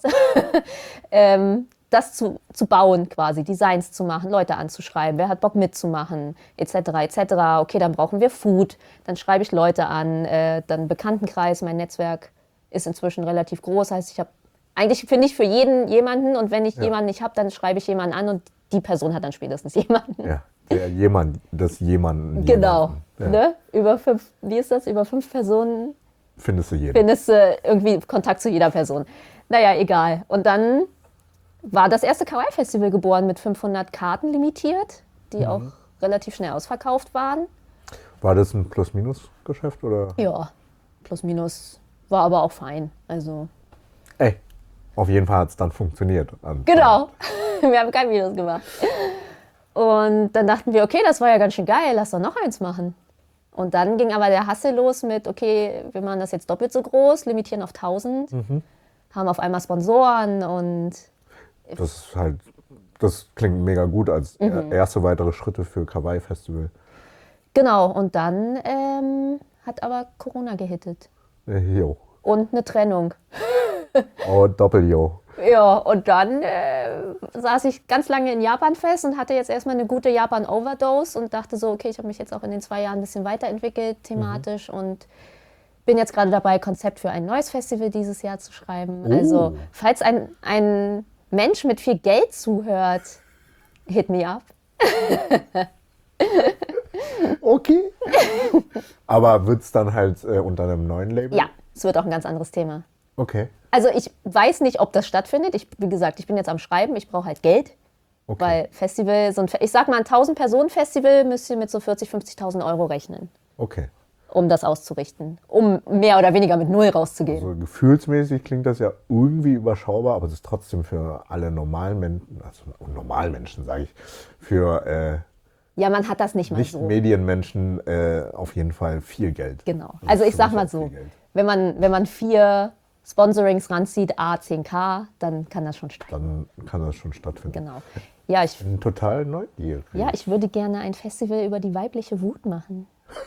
das zu bauen quasi, Designs zu machen, Leute anzuschreiben, wer hat Bock mitzumachen, etc. etc. Okay, dann brauchen wir Food, dann schreibe ich Leute an, dann Bekanntenkreis, mein Netzwerk ist inzwischen relativ groß, heißt, ich habe eigentlich finde ich für jeden jemanden und wenn ich jemanden nicht habe, dann schreibe ich jemanden an und die Person hat dann spätestens jemanden. Ja, das jemanden. Genau. Ja. Ne? Über 5 Personen Findest du jeden. findest du irgendwie Kontakt zu jeder Person. Naja, egal. Und dann war das erste Kawaii-Festival geboren mit 500 Karten limitiert, die auch relativ schnell ausverkauft waren. War das ein Plus-Minus-Geschäft oder? Ja, plus minus war aber auch fein. Also Ey, auf jeden Fall hat es dann funktioniert. genau, wir haben kein Minus gemacht. Und dann dachten wir, okay, das war ja ganz schön geil, lass doch noch eins machen. Und dann ging aber der Hassel los mit, okay, wir machen das jetzt doppelt so groß, limitieren auf 1000, haben auf einmal Sponsoren und Das klingt mega gut als erste weitere Schritte für Kawaii Festival. genau. Und dann hat aber Corona gehittet Jo. und eine Trennung. Oh, Doppel-Jo. Ja, und dann saß ich ganz lange in Japan fest und hatte jetzt erstmal eine gute Japan-Overdose und dachte so, okay, ich habe mich jetzt auch in den 2 Jahren ein bisschen weiterentwickelt thematisch und bin jetzt gerade dabei, Konzept für ein neues Festival dieses Jahr zu schreiben. Oh. Also, falls ein Mensch mit viel Geld zuhört, hit me up. Okay. Aber wird es dann halt unter einem neuen Label? Ja, es wird auch ein ganz anderes Thema. Okay. Also ich weiß nicht, ob das stattfindet. Wie gesagt, ich bin jetzt am Schreiben, ich brauche halt Geld. Okay. Weil Festival, ich sag mal, ein 1000-Personen-Festival müsst ihr mit so 40.000, 50.000 Euro rechnen, Okay. um das auszurichten. Um mehr oder weniger mit Null rauszugehen. So gefühlsmäßig klingt das ja irgendwie überschaubar, aber es ist trotzdem für alle normalen Menschen, also Normalmenschen sage ich, für Ja, man hat das nicht mal so. Nicht-Medienmenschen auf jeden Fall viel Geld. Genau. Also ich für sag mich mal auch so, viel Geld. wenn man 4 Sponsorings ranzieht, a 10.000, dann kann das schon steigen. Dann kann das schon stattfinden. Genau. Ja, ich Bin total neugierig. ich würde gerne ein Festival über die weibliche Wut machen.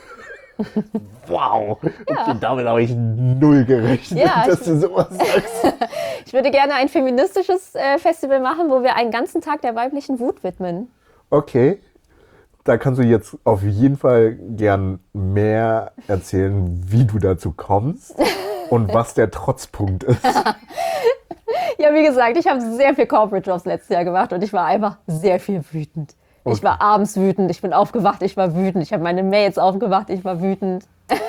Wow, okay, damit habe ich null gerechnet, Ja, dass du sowas sagst. Ich würde gerne ein feministisches Festival machen, wo wir einen ganzen Tag der weiblichen Wut widmen. Okay, da kannst du jetzt auf jeden Fall gern mehr erzählen, wie du dazu kommst und was der Trotzpunkt ist. Ja, wie gesagt, ich habe sehr viel Corporate Jobs letztes Jahr gemacht und ich war einfach sehr viel wütend. Ich Okay. war abends wütend, ich bin aufgewacht, ich war wütend. Ich habe meine Mails aufgewacht, ich war wütend.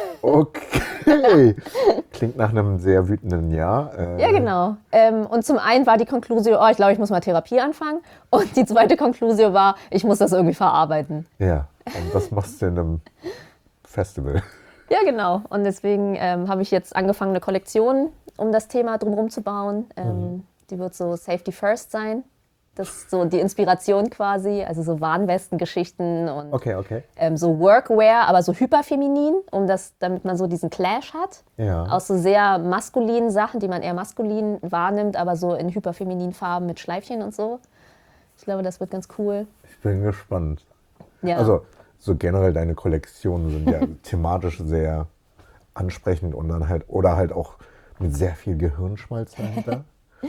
Okay, klingt nach einem sehr wütenden Jahr. Ja, genau. Und zum einen war die Konklusion, oh, ich glaube, ich muss mal Therapie anfangen. Und die zweite Konklusion war, ich muss das irgendwie verarbeiten. Ja, und was machst du in einem Festival? Ja, genau. Und deswegen habe ich jetzt angefangen, eine Kollektion um das Thema drumherum zu bauen. Die wird so Safety First sein. Das ist so die Inspiration quasi, also so Warnwesten-Geschichten und Okay. so Workwear, aber so hyperfeminin, damit man so diesen Clash hat. Ja. Aus so sehr maskulinen Sachen, die man eher maskulin wahrnimmt, aber so in hyperfemininen Farben mit Schleifchen und so. Ich glaube, das wird ganz cool. Ich bin gespannt. Ja. Also so generell deine Kollektionen sind ja thematisch sehr ansprechend und dann halt auch mit sehr viel Gehirnschmalz dahinter.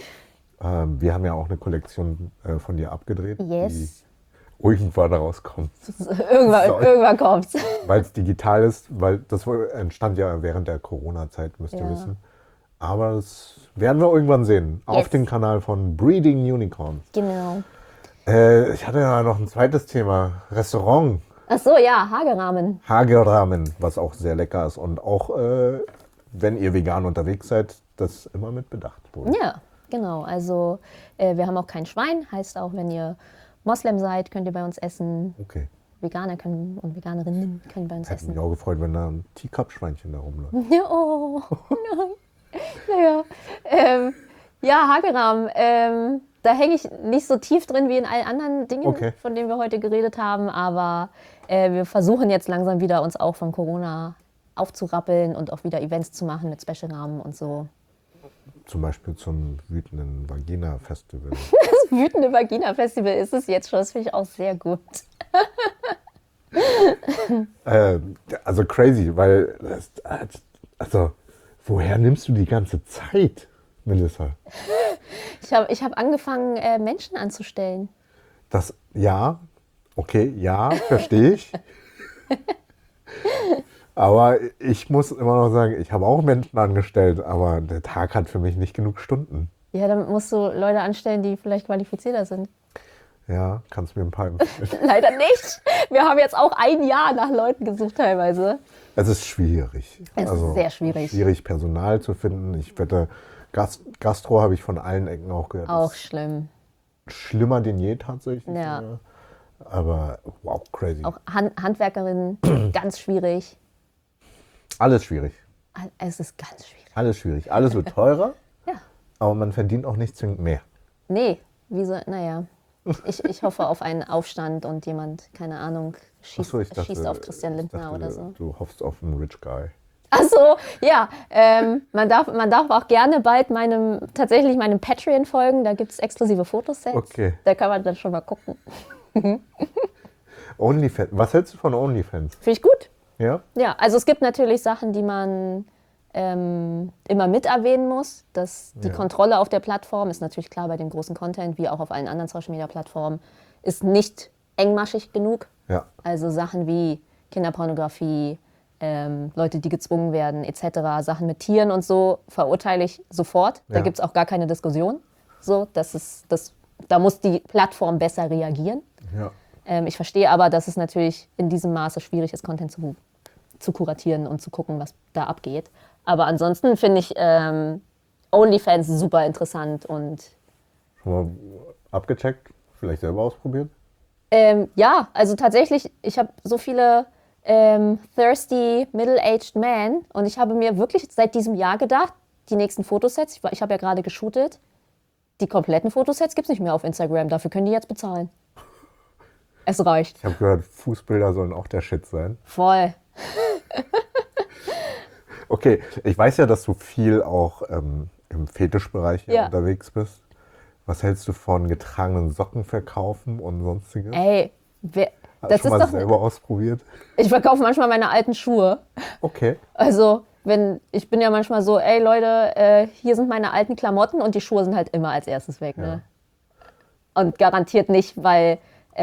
Wir haben ja auch eine Kollektion von dir abgedreht, Yes. die irgendwann rauskommt. Irgendwann kommt's. Weil es digital ist, weil das entstand ja während der Corona-Zeit, müsst ihr Ja. wissen. Aber das werden wir irgendwann sehen. Auf Yes. dem Kanal von Breeding Unicorn. Genau. Ich hatte ja noch ein zweites Thema. Restaurant. Ach so, ja, Hagerahmen. Hageramen, was auch sehr lecker ist. Und auch, wenn ihr vegan unterwegs seid, das immer mit Bedacht wurde. Ja, genau. Also wir haben auch kein Schwein. Heißt auch, wenn ihr Moslem seid, könnt ihr bei uns essen. Okay. Veganer können und Veganerinnen können bei uns Hätte mich essen. auch gefreut, wenn da ein Teacup-Schweinchen da rumläuft. Ja, oh, nein. Naja. Ja, Hagerahmen. Da hänge ich nicht so tief drin wie in allen anderen Dingen, Okay. von denen wir heute geredet haben. Aber wir versuchen jetzt langsam wieder uns auch von Corona aufzurappeln und auch wieder Events zu machen mit Special-Rahmen und so. Zum Beispiel zum wütenden Vagina-Festival. Das wütende Vagina-Festival ist es jetzt schon. Das finde ich auch sehr gut. Also crazy, weil, also, woher nimmst du die ganze Zeit, Melissa? Ich hab angefangen, Menschen anzustellen. Das, ja, okay, ja, verstehe ich. Aber ich muss immer noch sagen, ich habe auch Menschen angestellt, aber der Tag hat für mich nicht genug Stunden. Ja, dann musst du Leute anstellen, die vielleicht qualifizierter sind. Ja, kannst du mir ein paar empfehlen? Leider nicht. Wir haben jetzt auch ein Jahr nach Leuten gesucht teilweise. Es ist schwierig. Es ist sehr schwierig. Schwierig, Personal zu finden. Ich wette, Gastro habe ich von allen Ecken auch gehört. Auch Ist schlimm. schlimmer denn je tatsächlich. Ja. Aber wow, crazy. Auch Handwerkerinnen, ganz schwierig. Alles schwierig. Es ist ganz schwierig. Alles schwierig. Alles wird teurer, Ja. aber man verdient auch nicht zwingend mehr. Nee, naja. Ich hoffe auf einen Aufstand und jemand, keine Ahnung, schießt auf Christian Lindner oder so. Du hoffst auf einen Rich Guy. Ach so, ja. Man darf auch gerne bald tatsächlich meinem Patreon folgen. Da gibt es exklusive Fotosets. Okay. Da kann man dann schon mal gucken. OnlyFans. Was hältst du von OnlyFans? Finde ich gut. Ja? Ja, also es gibt natürlich Sachen, die man immer mit erwähnen muss. Die Kontrolle auf der Plattform ist natürlich klar bei dem großen Content, wie auch auf allen anderen Social-Media-Plattformen, ist nicht engmaschig genug. Ja. Also Sachen wie Kinderpornografie, Leute, die gezwungen werden, etc., Sachen mit Tieren und so, verurteile ich sofort. Da Ja. gibt es auch gar keine Diskussion. So, da muss die Plattform besser reagieren. Ja. Ich verstehe aber, dass es natürlich in diesem Maße schwierig ist, Content zu kuratieren und zu gucken, was da abgeht. Aber ansonsten finde ich OnlyFans super interessant und Schon mal abgecheckt? Vielleicht selber ausprobiert? ja, also tatsächlich, ich habe so viele thirsty, middle-aged men und ich habe mir wirklich seit diesem Jahr gedacht, die nächsten Fotosets, ich habe ja gerade geshootet, die kompletten Fotosets gibt es nicht mehr auf Instagram, dafür können die jetzt bezahlen. Es reicht. Ich habe gehört, Fußbilder sollen auch der Shit sein. Voll. Okay, ich weiß ja, dass du viel auch im Fetischbereich hier unterwegs bist. Was hältst du von getragenen Socken verkaufen und sonstiges? Ey, Hast du schon mal selber ausprobiert? Ich verkaufe manchmal meine alten Schuhe. Okay. Also, ich bin ja manchmal so, ey Leute, hier sind meine alten Klamotten und die Schuhe sind halt immer als erstes weg. Ne? Und garantiert nicht, weil,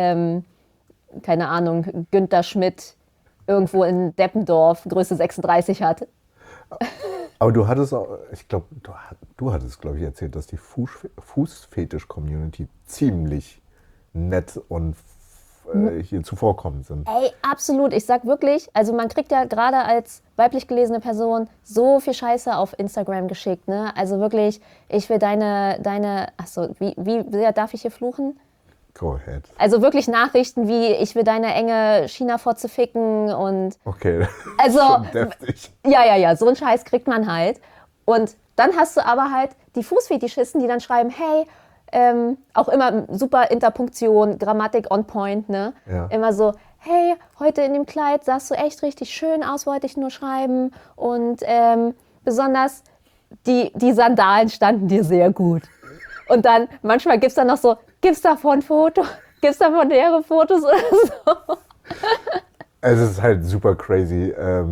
keine Ahnung, Günther Schmidt irgendwo in Deppendorf Größe 36 hat. Aber du hattest auch, ich glaube, du hattest, glaube ich, erzählt, dass die Fußfetisch-Community ziemlich nett und hier zuvorkommend sind. Ey, absolut. Ich sag wirklich, also man kriegt ja gerade als weiblich gelesene Person so viel Scheiße auf Instagram geschickt, ne? Also wirklich, ich will achso, wie sehr darf ich hier fluchen? Go ahead. Also wirklich Nachrichten wie, ich will deine enge China-Fotze ficken und... Okay, also, schon deftig. Ja, so einen Scheiß kriegt man halt. Und dann hast du aber halt die Fußfetischisten, die dann schreiben, hey, auch immer super Interpunktion, Grammatik on point, ne? Ja. Immer so, hey, heute in dem Kleid sahst du echt richtig schön aus, wollte ich nur schreiben. Und besonders die Sandalen standen dir sehr gut. Und dann, manchmal gibt es dann noch so, gibt's davon nähere Fotos oder so? Es ist halt super crazy,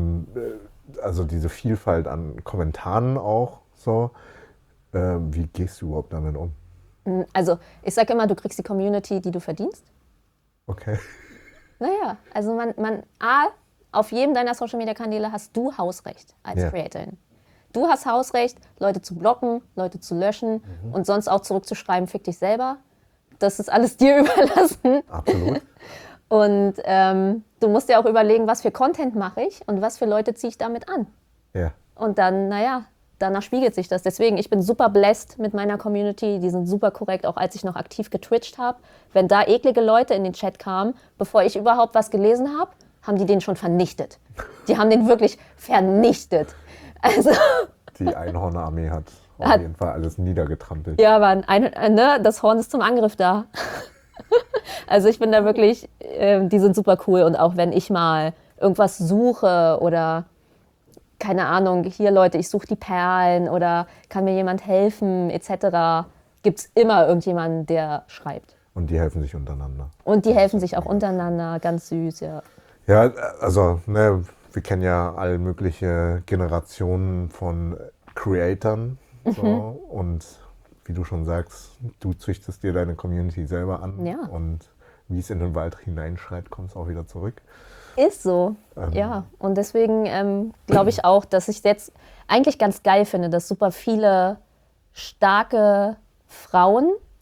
also diese Vielfalt an Kommentaren auch so. Wie gehst du überhaupt damit um? Also ich sage immer, du kriegst die Community, die du verdienst. Okay. Naja, also auf jedem deiner Social-Media-Kanäle hast du Hausrecht als Creatorin. Du hast Hausrecht, Leute zu blocken, Leute zu löschen und sonst auch zurückzuschreiben, fick dich selber. Das ist alles dir überlassen. Absolut. Und du musst dir auch überlegen, was für Content mache ich und was für Leute ziehe ich damit an. Ja. Und dann, danach spiegelt sich das. Deswegen, ich bin super blessed mit meiner Community. Die sind super korrekt, auch als ich noch aktiv getwitcht habe. Wenn da eklige Leute in den Chat kamen, bevor ich überhaupt was gelesen habe, haben die den schon vernichtet. Die haben den wirklich vernichtet. Also, die Einhornarmee hat auf jeden Fall alles niedergetrampelt. Ja, aber das Horn ist zum Angriff da. Also ich bin da wirklich, die sind super cool. Und auch wenn ich mal irgendwas suche oder, keine Ahnung, hier Leute, ich suche die Perlen oder kann mir jemand helfen etc., gibt es immer irgendjemanden, der schreibt. Und die helfen sich untereinander. Und die helfen sich auch untereinander, ganz süß, ja. Ja, also wir kennen ja alle mögliche Generationen von Creatoren. So, und wie du schon sagst, du züchtest dir deine Community selber an. Ja. Und wie es in den Wald hineinschreit, kommt es auch wieder zurück. Ist so, ja. Und deswegen glaube ich auch, dass ich jetzt eigentlich ganz geil finde, dass super viele starke Frauen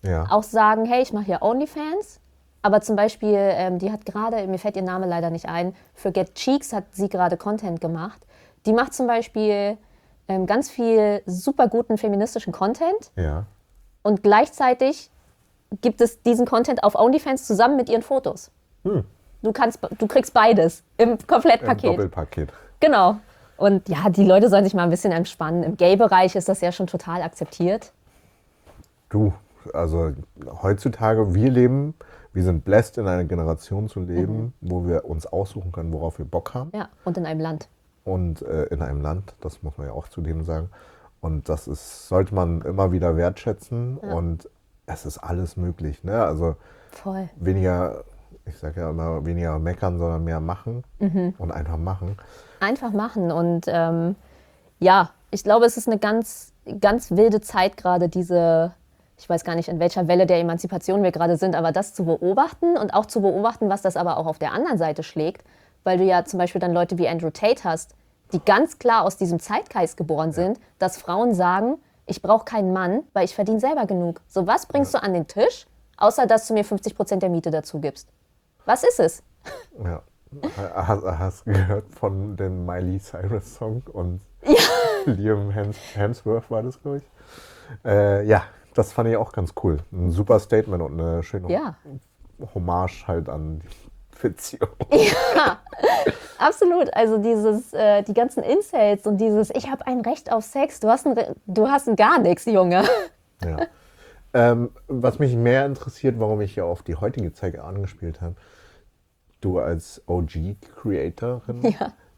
auch sagen, hey, ich mache hier OnlyFans. Aber zum Beispiel, die hat gerade, mir fällt ihr Name leider nicht ein, für Get Cheeks hat sie gerade Content gemacht. Die macht zum Beispiel ganz viel super guten feministischen Content. Ja. Und gleichzeitig gibt es diesen Content auf OnlyFans zusammen mit ihren Fotos. Du kriegst beides im Komplettpaket. Im Doppelpaket. Genau. Und ja, die Leute sollen sich mal ein bisschen entspannen. Im Gay-Bereich ist das ja schon total akzeptiert. Du, also heutzutage, wir sind blessed, in einer Generation zu leben, wo wir uns aussuchen können, worauf wir Bock haben. Ja, und in einem Land. Und in einem Land, das muss man ja auch zudem sagen. Und sollte man immer wieder wertschätzen. Ja. Und es ist alles möglich. Ne? Also voll. Weniger, ich sage ja immer, weniger meckern, sondern mehr machen und einfach machen. Einfach machen. Und ja, ich glaube, es ist eine ganz, ganz wilde Zeit gerade, ich weiß gar nicht, in welcher Welle der Emanzipation wir gerade sind, aber das zu beobachten und auch zu beobachten, was das aber auch auf der anderen Seite schlägt, weil du ja zum Beispiel dann Leute wie Andrew Tate hast, die ganz klar aus diesem Zeitgeist geboren sind, dass Frauen sagen, ich brauche keinen Mann, weil ich verdiene selber genug. So, was bringst du an den Tisch, außer dass du mir 50% der Miete dazu gibst? Was ist es? Ja. Hast du gehört von dem Miley Cyrus Song und Liam Hemsworth war das, glaube ich. Ja, das fand ich auch ganz cool. Ein super Statement und eine schöne Hommage halt an die Beziehung. Ja, absolut. Also die ganzen Incels und ich habe ein Recht auf Sex, du hast ein gar nichts, Junge. Ja. Was mich mehr interessiert, warum ich ja auf die heutige Zeit angespielt habe, du als OG-Creatorin,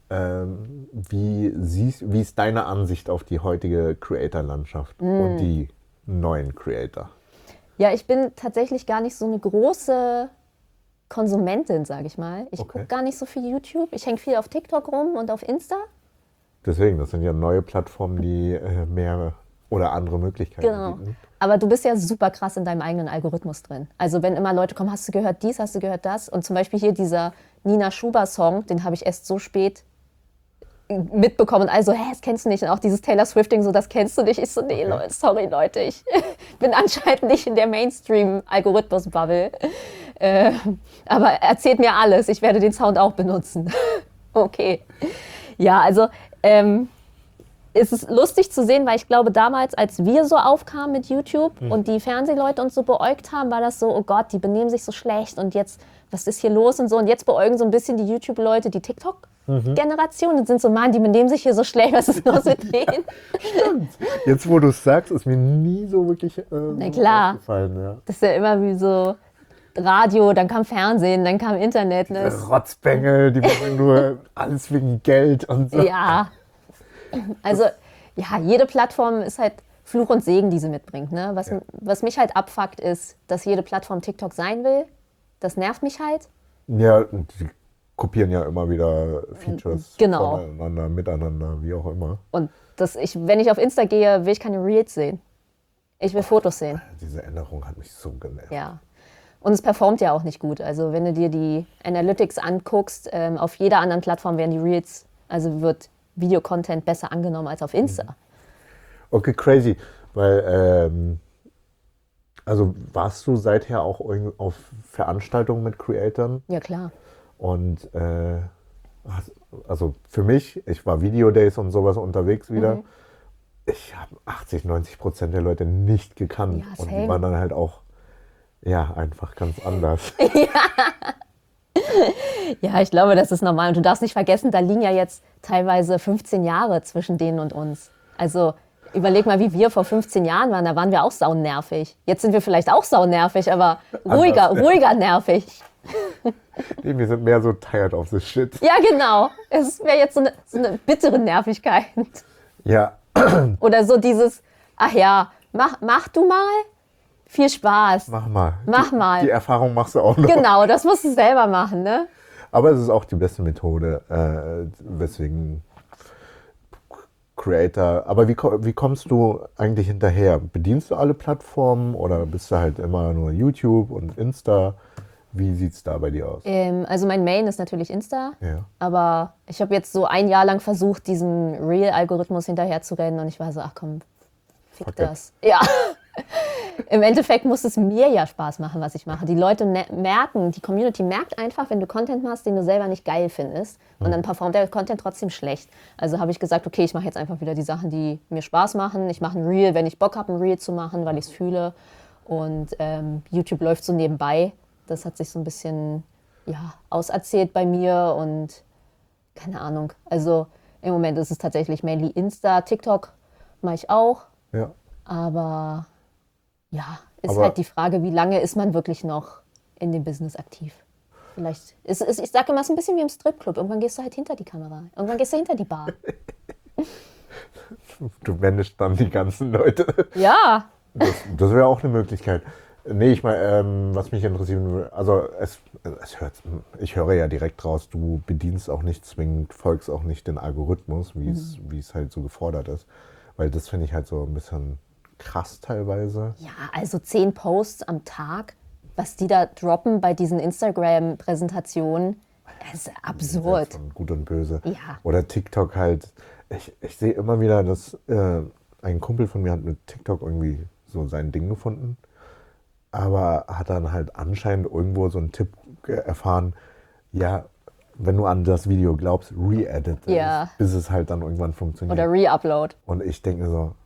wie ist deine Ansicht auf die heutige Creator-Landschaft und die neuen Creator? Ja, ich bin tatsächlich gar nicht so eine große Konsumentin, sage ich mal. Ich gucke gar nicht so viel YouTube. Ich hänge viel auf TikTok rum und auf Insta. Deswegen, das sind ja neue Plattformen, die mehr oder andere Möglichkeiten bieten. Aber du bist ja super krass in deinem eigenen Algorithmus drin. Also wenn immer Leute kommen, hast du gehört dies, hast du gehört das? Und zum Beispiel hier dieser Nina Schuber-Song, den habe ich erst so spät mitbekommen. Und also, das kennst du nicht. Und auch dieses Taylor Swift-Ding, so, das kennst du nicht. Ich so, nee, sorry Leute, ich bin anscheinend nicht in der Mainstream-Algorithmus-Bubble. Aber erzählt mir alles, ich werde den Sound auch benutzen. Okay. Ja, also es ist lustig zu sehen, weil ich glaube, damals, als wir so aufkamen mit YouTube und die Fernsehleute uns so beäugt haben, war das so, oh Gott, die benehmen sich so schlecht und jetzt, was ist hier los und so. Und jetzt beäugen so ein bisschen die YouTube-Leute die TikTok-Generation und sind so, Mann, die benehmen sich hier so schlecht, was ist los mit denen? Stimmt. Jetzt, wo du es sagst, ist mir nie so wirklich Na klar. aufgefallen. Ja. Das ist ja immer wie so Radio, dann kam Fernsehen, dann kam Internet. Ne? Rotzbengel, die machen nur alles wegen Geld und so. Ja. Also, ja, jede Plattform ist halt Fluch und Segen, die sie mitbringt. Ne? Was mich halt abfuckt, ist, dass jede Plattform TikTok sein will. Das nervt mich halt. Ja, und die kopieren ja immer wieder Features voneinander, miteinander, wie auch immer. Und wenn ich auf Insta gehe, will ich keine Reels sehen. Ich will Fotos sehen. Diese Änderung hat mich so genervt. Ja. Und es performt ja auch nicht gut. Also wenn du dir die Analytics anguckst, auf jeder anderen Plattform werden die Reels, also wird Videocontent besser angenommen als auf Insta. Okay, crazy. Weil, also warst du seither auch auf Veranstaltungen mit Creatoren? Ja, klar. Und also für mich, ich war Video Days und sowas unterwegs wieder. Ich habe 80-90% der Leute nicht gekannt. Ja, und die waren dann halt auch einfach ganz anders. Ja, ich glaube, das ist normal. Und du darfst nicht vergessen, da liegen ja jetzt teilweise 15 Jahre zwischen denen und uns. Also überleg mal, wie wir vor 15 Jahren waren. Da waren wir auch saunervig. Jetzt sind wir vielleicht auch saunervig, aber ruhiger nervig. Nee, wir sind mehr so tired of the shit. Ja, genau. Es wäre jetzt so eine bittere Nervigkeit. Ja. Oder so dieses, ach ja, mach du mal. Viel Spaß. Mach mal. Mach mal. Die Erfahrung machst du auch noch. Genau, das musst du selber machen, ne? Aber es ist auch die beste Methode, weswegen Creator. Aber wie kommst du eigentlich hinterher? Bedienst du alle Plattformen oder bist du halt immer nur YouTube und Insta? Wie sieht es da bei dir aus? Also mein Main ist natürlich Insta, Ja. aber ich habe jetzt so ein Jahr lang versucht, diesem Real-Algorithmus hinterher zu rennen und ich war so, ach komm, fick Fuck das. Ja. Im Endeffekt muss es mir ja Spaß machen, was ich mache. Die Leute merken, die Community merkt einfach, wenn du Content machst, den du selber nicht geil findest. Und dann performt der Content trotzdem schlecht. Also habe ich gesagt, okay, ich mache jetzt einfach wieder die Sachen, die mir Spaß machen. Ich mache ein Reel, wenn ich Bock habe, ein Reel zu machen, weil ich es fühle. Und YouTube läuft so nebenbei. Das hat sich so ein bisschen auserzählt bei mir und keine Ahnung. Also im Moment ist es tatsächlich mainly Insta, TikTok mache ich auch. Ja. Aber ja, ist halt die Frage, wie lange ist man wirklich noch in dem Business aktiv? Vielleicht ich sage immer, es ist ein bisschen wie im Stripclub. Irgendwann gehst du halt hinter die Kamera. Irgendwann gehst du hinter die Bar. Du managst dann die ganzen Leute. Ja. Das wäre auch eine Möglichkeit. Nee, ich meine, was mich interessieren würde, also ich höre ja direkt raus, du bedienst auch nicht zwingend, folgst auch nicht den Algorithmus, wie es halt so gefordert ist. Weil das finde ich halt so ein bisschen krass teilweise. Ja, also 10 Posts am Tag, was die da droppen bei diesen Instagram-Präsentationen, ist absurd. Von Gut und Böse. Ja. Oder TikTok halt. Ich sehe immer wieder, dass ein Kumpel von mir hat mit TikTok irgendwie so sein Ding gefunden. Aber hat dann halt anscheinend irgendwo so einen Tipp erfahren, ja, wenn du an das Video glaubst, re-edit es, Ja. bis es halt dann irgendwann funktioniert. Oder Re-Upload. Und ich denke mir so,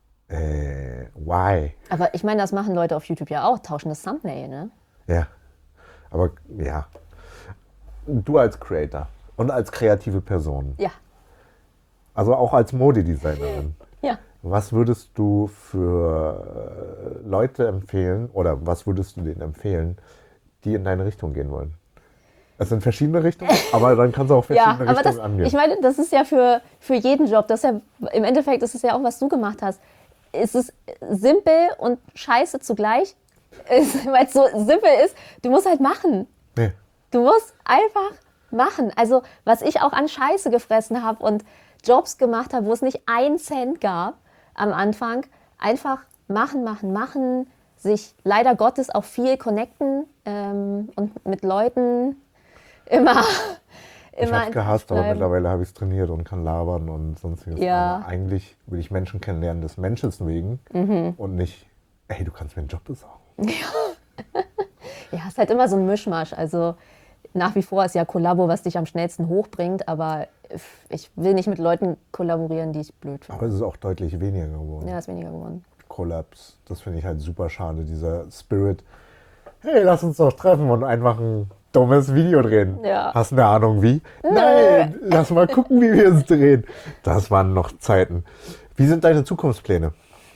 why? Aber ich meine, das machen Leute auf YouTube ja auch, tauschen das Thumbnail, ne? Ja, aber ja, du als Creator und als kreative Person, Ja. also auch als Modedesignerin, Ja. was würdest du für Leute empfehlen oder was würdest du denen empfehlen, die in deine Richtung gehen wollen? Es sind verschiedene Richtungen, aber dann kannst du auch verschiedene aber Richtungen angehen. ich meine, das ist ja für jeden Job, das ist ja, im Endeffekt ist es ja auch, was du gemacht hast. Es ist simpel und scheiße zugleich, weil es so simpel ist, du musst halt machen. Nee. Du musst einfach machen. Also was ich auch an Scheiße gefressen habe und Jobs gemacht habe, wo es nicht 1 Cent gab am Anfang, einfach machen, sich leider Gottes auch viel connecten und mit Leuten immer Ich habe es gehasst, aber bleiben. mittlerweile habe ich es trainiert und kann labern und sonstiges. Ja. Aber eigentlich will ich Menschen kennenlernen des Menschen wegen und nicht, ey, du kannst mir einen Job besorgen. Ja, es ist halt immer so ein Mischmasch. Also nach wie vor ist ja Kollabo, was dich am schnellsten hochbringt, aber ich will nicht mit Leuten kollaborieren, die ich blöd finde. Aber es ist auch deutlich weniger geworden. Ja, ist weniger geworden. Collabs, das finde ich halt super schade, dieser Spirit. Hey, lass uns doch treffen und einfach ein dummes Video drehen. Ja. Hast du eine Ahnung wie? Nein, lass mal gucken, wie wir es drehen. Das waren noch Zeiten. Wie sind deine Zukunftspläne?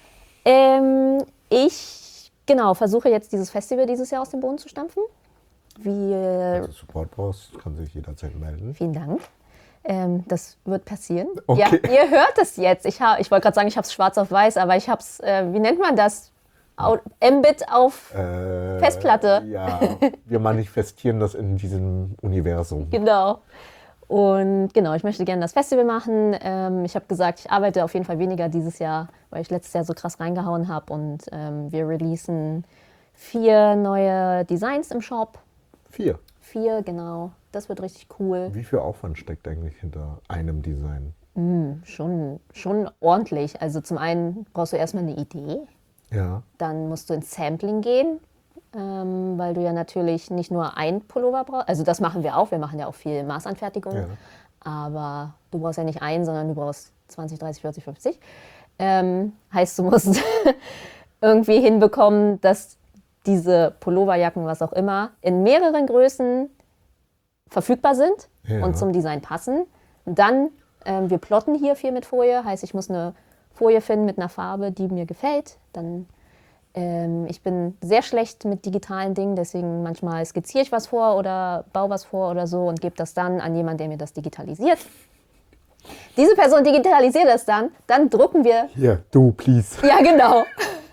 Ich versuche jetzt dieses Festival dieses Jahr aus dem Boden zu stampfen. Wenn du Support brauchst, kann sich jederzeit melden. Vielen Dank. Das wird passieren. Okay. Ja, ihr hört es jetzt. Ich wollte gerade sagen, ich habe es schwarz auf weiß, aber ich habe es, wie nennt man das? Mbit auf Festplatte. Ja, wir manifestieren das in diesem Universum. Genau. Und genau, ich möchte gerne das Festival machen. Ich habe gesagt, ich arbeite auf jeden Fall weniger dieses Jahr, weil ich letztes Jahr so krass reingehauen habe. Und wir releasen 4 neue Designs im Shop. 4. 4, genau. Das wird richtig cool. Wie viel Aufwand steckt eigentlich hinter einem Design? Schon ordentlich. Also zum einen brauchst du erstmal eine Idee. Ja. Dann musst du ins Sampling gehen, weil du ja natürlich nicht nur ein Pullover brauchst. Also das machen wir auch. Wir machen ja auch viel Maßanfertigung. Ja. Aber du brauchst ja nicht einen, sondern du brauchst 20, 30, 40, 50. Heißt, du musst irgendwie hinbekommen, dass diese Pulloverjacken, was auch immer, in mehreren Größen verfügbar sind Ja. und zum Design passen. Und dann, wir plotten hier viel mit Folie. Heißt, ich muss eine Folie finden mit einer Farbe, die mir gefällt. Dann, ich bin sehr schlecht mit digitalen Dingen, deswegen manchmal skizziere ich was vor oder baue was vor oder so und gebe das dann an jemanden, der mir das digitalisiert. Diese Person digitalisiert das dann drucken wir. Hier, du, please. Ja, genau.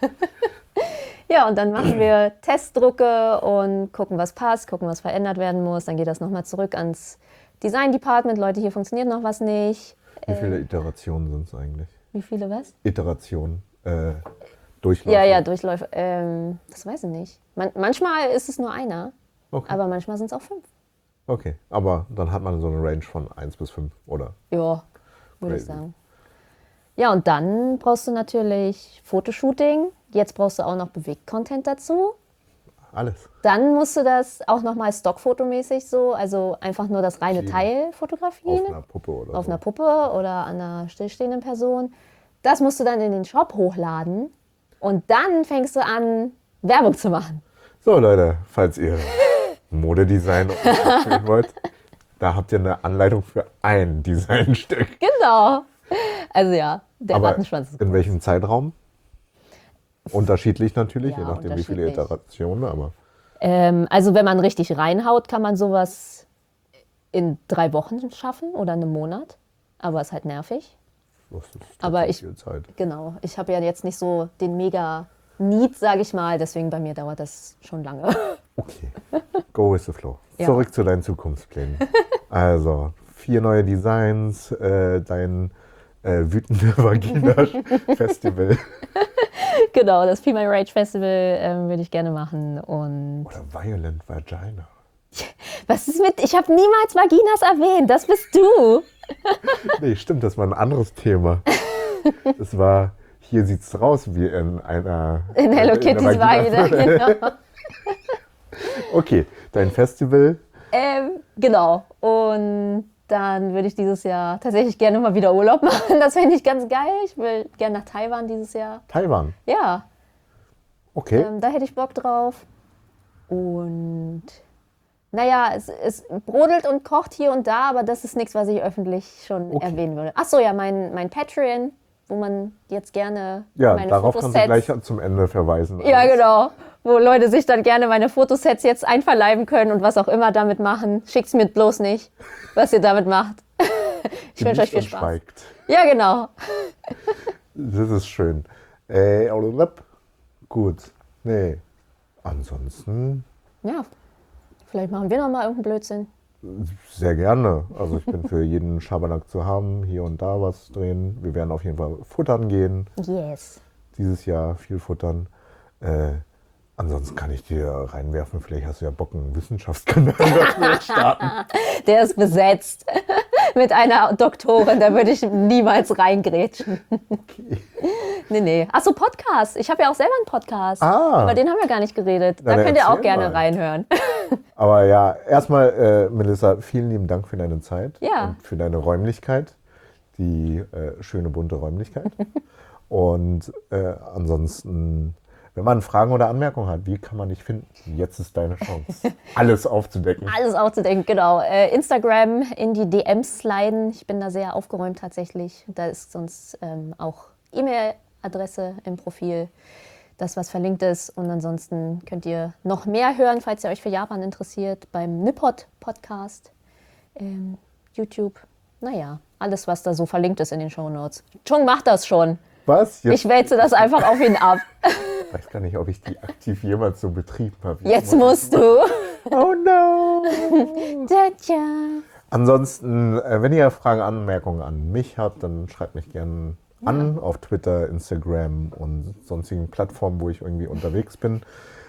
Ja, und dann machen wir Testdrucke und gucken, was passt, gucken, was verändert werden muss. Dann geht das nochmal zurück ans Design Department. Leute, hier funktioniert noch was nicht. Wie viele Iterationen sind es eigentlich? Wie viele was? Iterationen, Durchläufe. Ja, Durchläufe. Das weiß ich nicht. Manchmal ist es nur einer, Okay. aber manchmal sind es auch 5. Okay, aber dann hat man so eine Range von 1 bis 5, oder? Ja, würde ich Crazy. sagen. Ja, und dann brauchst du natürlich Fotoshooting. jetzt brauchst du auch noch Bewegt-Content dazu. Alles. Dann musst du das auch nochmal stockfotomäßig so, also einfach nur das reine Teil fotografieren. Auf einer Puppe oder Auf so. einer Puppe oder an einer stillstehenden Person. Das musst du dann in den Shop hochladen und dann fängst du an, Werbung zu machen. So Leute, falls ihr Modedesign ausprobieren wollt, da habt ihr eine Anleitung für ein Designstück. Genau. Also ja, der Aber Rattenschwanz ist in gut. welchem Zeitraum? Unterschiedlich natürlich, Ja, je nachdem wie viele unterschiedlich. Iterationen, aber Also wenn man richtig reinhaut, kann man sowas in 3 Wochen schaffen oder einen Monat. Aber ist halt nervig. das ist Aber trotzdem ich- viel Zeit. Genau. Ich habe ja jetzt nicht so den mega Need, sage ich mal. Deswegen bei mir dauert das schon lange. Okay, go with the flow. Ja. Zurück zu deinen Zukunftsplänen. Also, 4 neue Designs, dein wütende Vagina-Festival. Genau, das Female Rage Festival würde ich gerne machen. Und Oder Violent Vagina. was ist mit? Ich habe niemals Vaginas erwähnt. Das bist du. Nee, stimmt, das war ein anderes Thema. Das war, hier sieht's raus wie in einer... In Hello einer Kitty's Vagina. Genau. Okay, dein Festival. Genau. Und dann würde ich dieses Jahr tatsächlich gerne mal wieder Urlaub machen. Das fände ich ganz geil. Ich will gerne nach Taiwan dieses Jahr. Taiwan. Ja, Okay. da hätte ich Bock drauf. Und naja, es brodelt und kocht hier und da, aber das ist nichts, was ich öffentlich schon Okay. erwähnen würde. Ach so, ja, mein Patreon, wo man jetzt gerne Ja, meine darauf kannst du Fotosets... gleich zum Ende verweisen. Ja, Alles. genau. Wo Leute sich dann gerne meine Fotosets jetzt einverleiben können und was auch immer damit machen. Schickt's mir bloß nicht, was ihr damit macht. Ich wünsche euch viel Genießt und Spaß. schweigt. Ja, genau. Das ist schön. Gut. Nee. Ansonsten Ja, vielleicht machen wir noch mal irgendeinen Blödsinn. sehr gerne. Also ich bin für jeden Schabernack zu haben, hier und da was drehen. Wir werden auf jeden Fall futtern gehen. Yes. Dieses Jahr viel futtern. Ansonsten kann ich dir reinwerfen, vielleicht hast du ja Bock, einen Wissenschaftskanal dafür starten. Der ist besetzt mit einer Doktorin, da würde ich niemals reingrätschen. Nee. Achso, Podcast. Ich habe ja auch selber einen Podcast. Ah. Über den haben wir gar nicht geredet. Da dann könnt ihr auch erzähl gerne mal. reinhören. Aber ja, erstmal, Melissa, vielen lieben Dank für deine Zeit Ja. und für deine Räumlichkeit, die schöne bunte Räumlichkeit. Und ansonsten, wenn man Fragen oder Anmerkungen hat, wie kann man dich finden? Jetzt ist deine Chance, alles aufzudecken. Alles aufzudenken, genau. Instagram in die DMs sliden. Ich bin da sehr aufgeräumt tatsächlich. Da ist sonst auch E-Mail-Adresse im Profil, das was verlinkt ist. Und ansonsten könnt ihr noch mehr hören, falls ihr euch für Japan interessiert, beim Nippot Podcast, YouTube. Naja, alles, was da so verlinkt ist in den Shownotes. Chung macht das schon. Was? Ich wälze das einfach auf ihn ab. Ich weiß gar nicht, ob ich die aktiv jemals so betrieben habe. Jetzt musst du. Oh no! Tja. Ansonsten, wenn ihr Fragen, Anmerkungen an mich habt, dann schreibt mich gerne an auf Twitter, Instagram und sonstigen Plattformen, wo ich irgendwie unterwegs bin.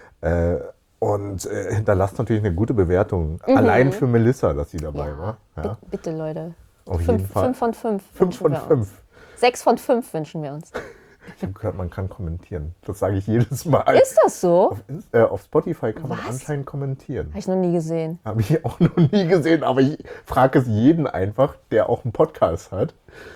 Und hinterlasst natürlich eine gute Bewertung. Allein für Melissa, dass sie dabei war. Ja, Bitte, Leute. auf jeden Fall. 5 von 5. 5 von 5. 6 von 5 wünschen wir uns. Ich habe gehört, man kann kommentieren. Das sage ich jedes Mal. Ist das so? Auf Spotify kann man Was? anscheinend kommentieren. Habe ich noch nie gesehen. Habe ich auch noch nie gesehen, aber ich frage es jeden einfach, der auch einen Podcast hat.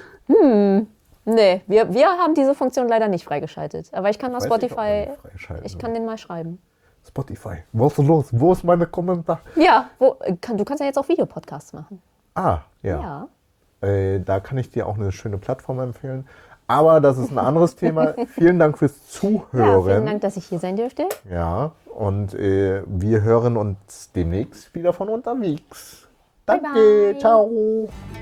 Nee, wir haben diese Funktion leider nicht freigeschaltet. Aber ich kann auf Weiß ich, ob man Spotify, die freischalten ich kann den mal schreiben. Spotify, was ist los? Wo ist meine Kommentar? Ja, du kannst ja jetzt auch Videopodcasts machen. Ah, ja. Ja. Da kann ich dir auch eine schöne Plattform empfehlen. Aber das ist ein anderes Thema. Vielen Dank fürs Ja, vielen Zuhören. Dank, dass ich hier sein dürfte. Ja, und wir hören uns demnächst wieder von unterwegs. Danke, Bye, bye. ciao.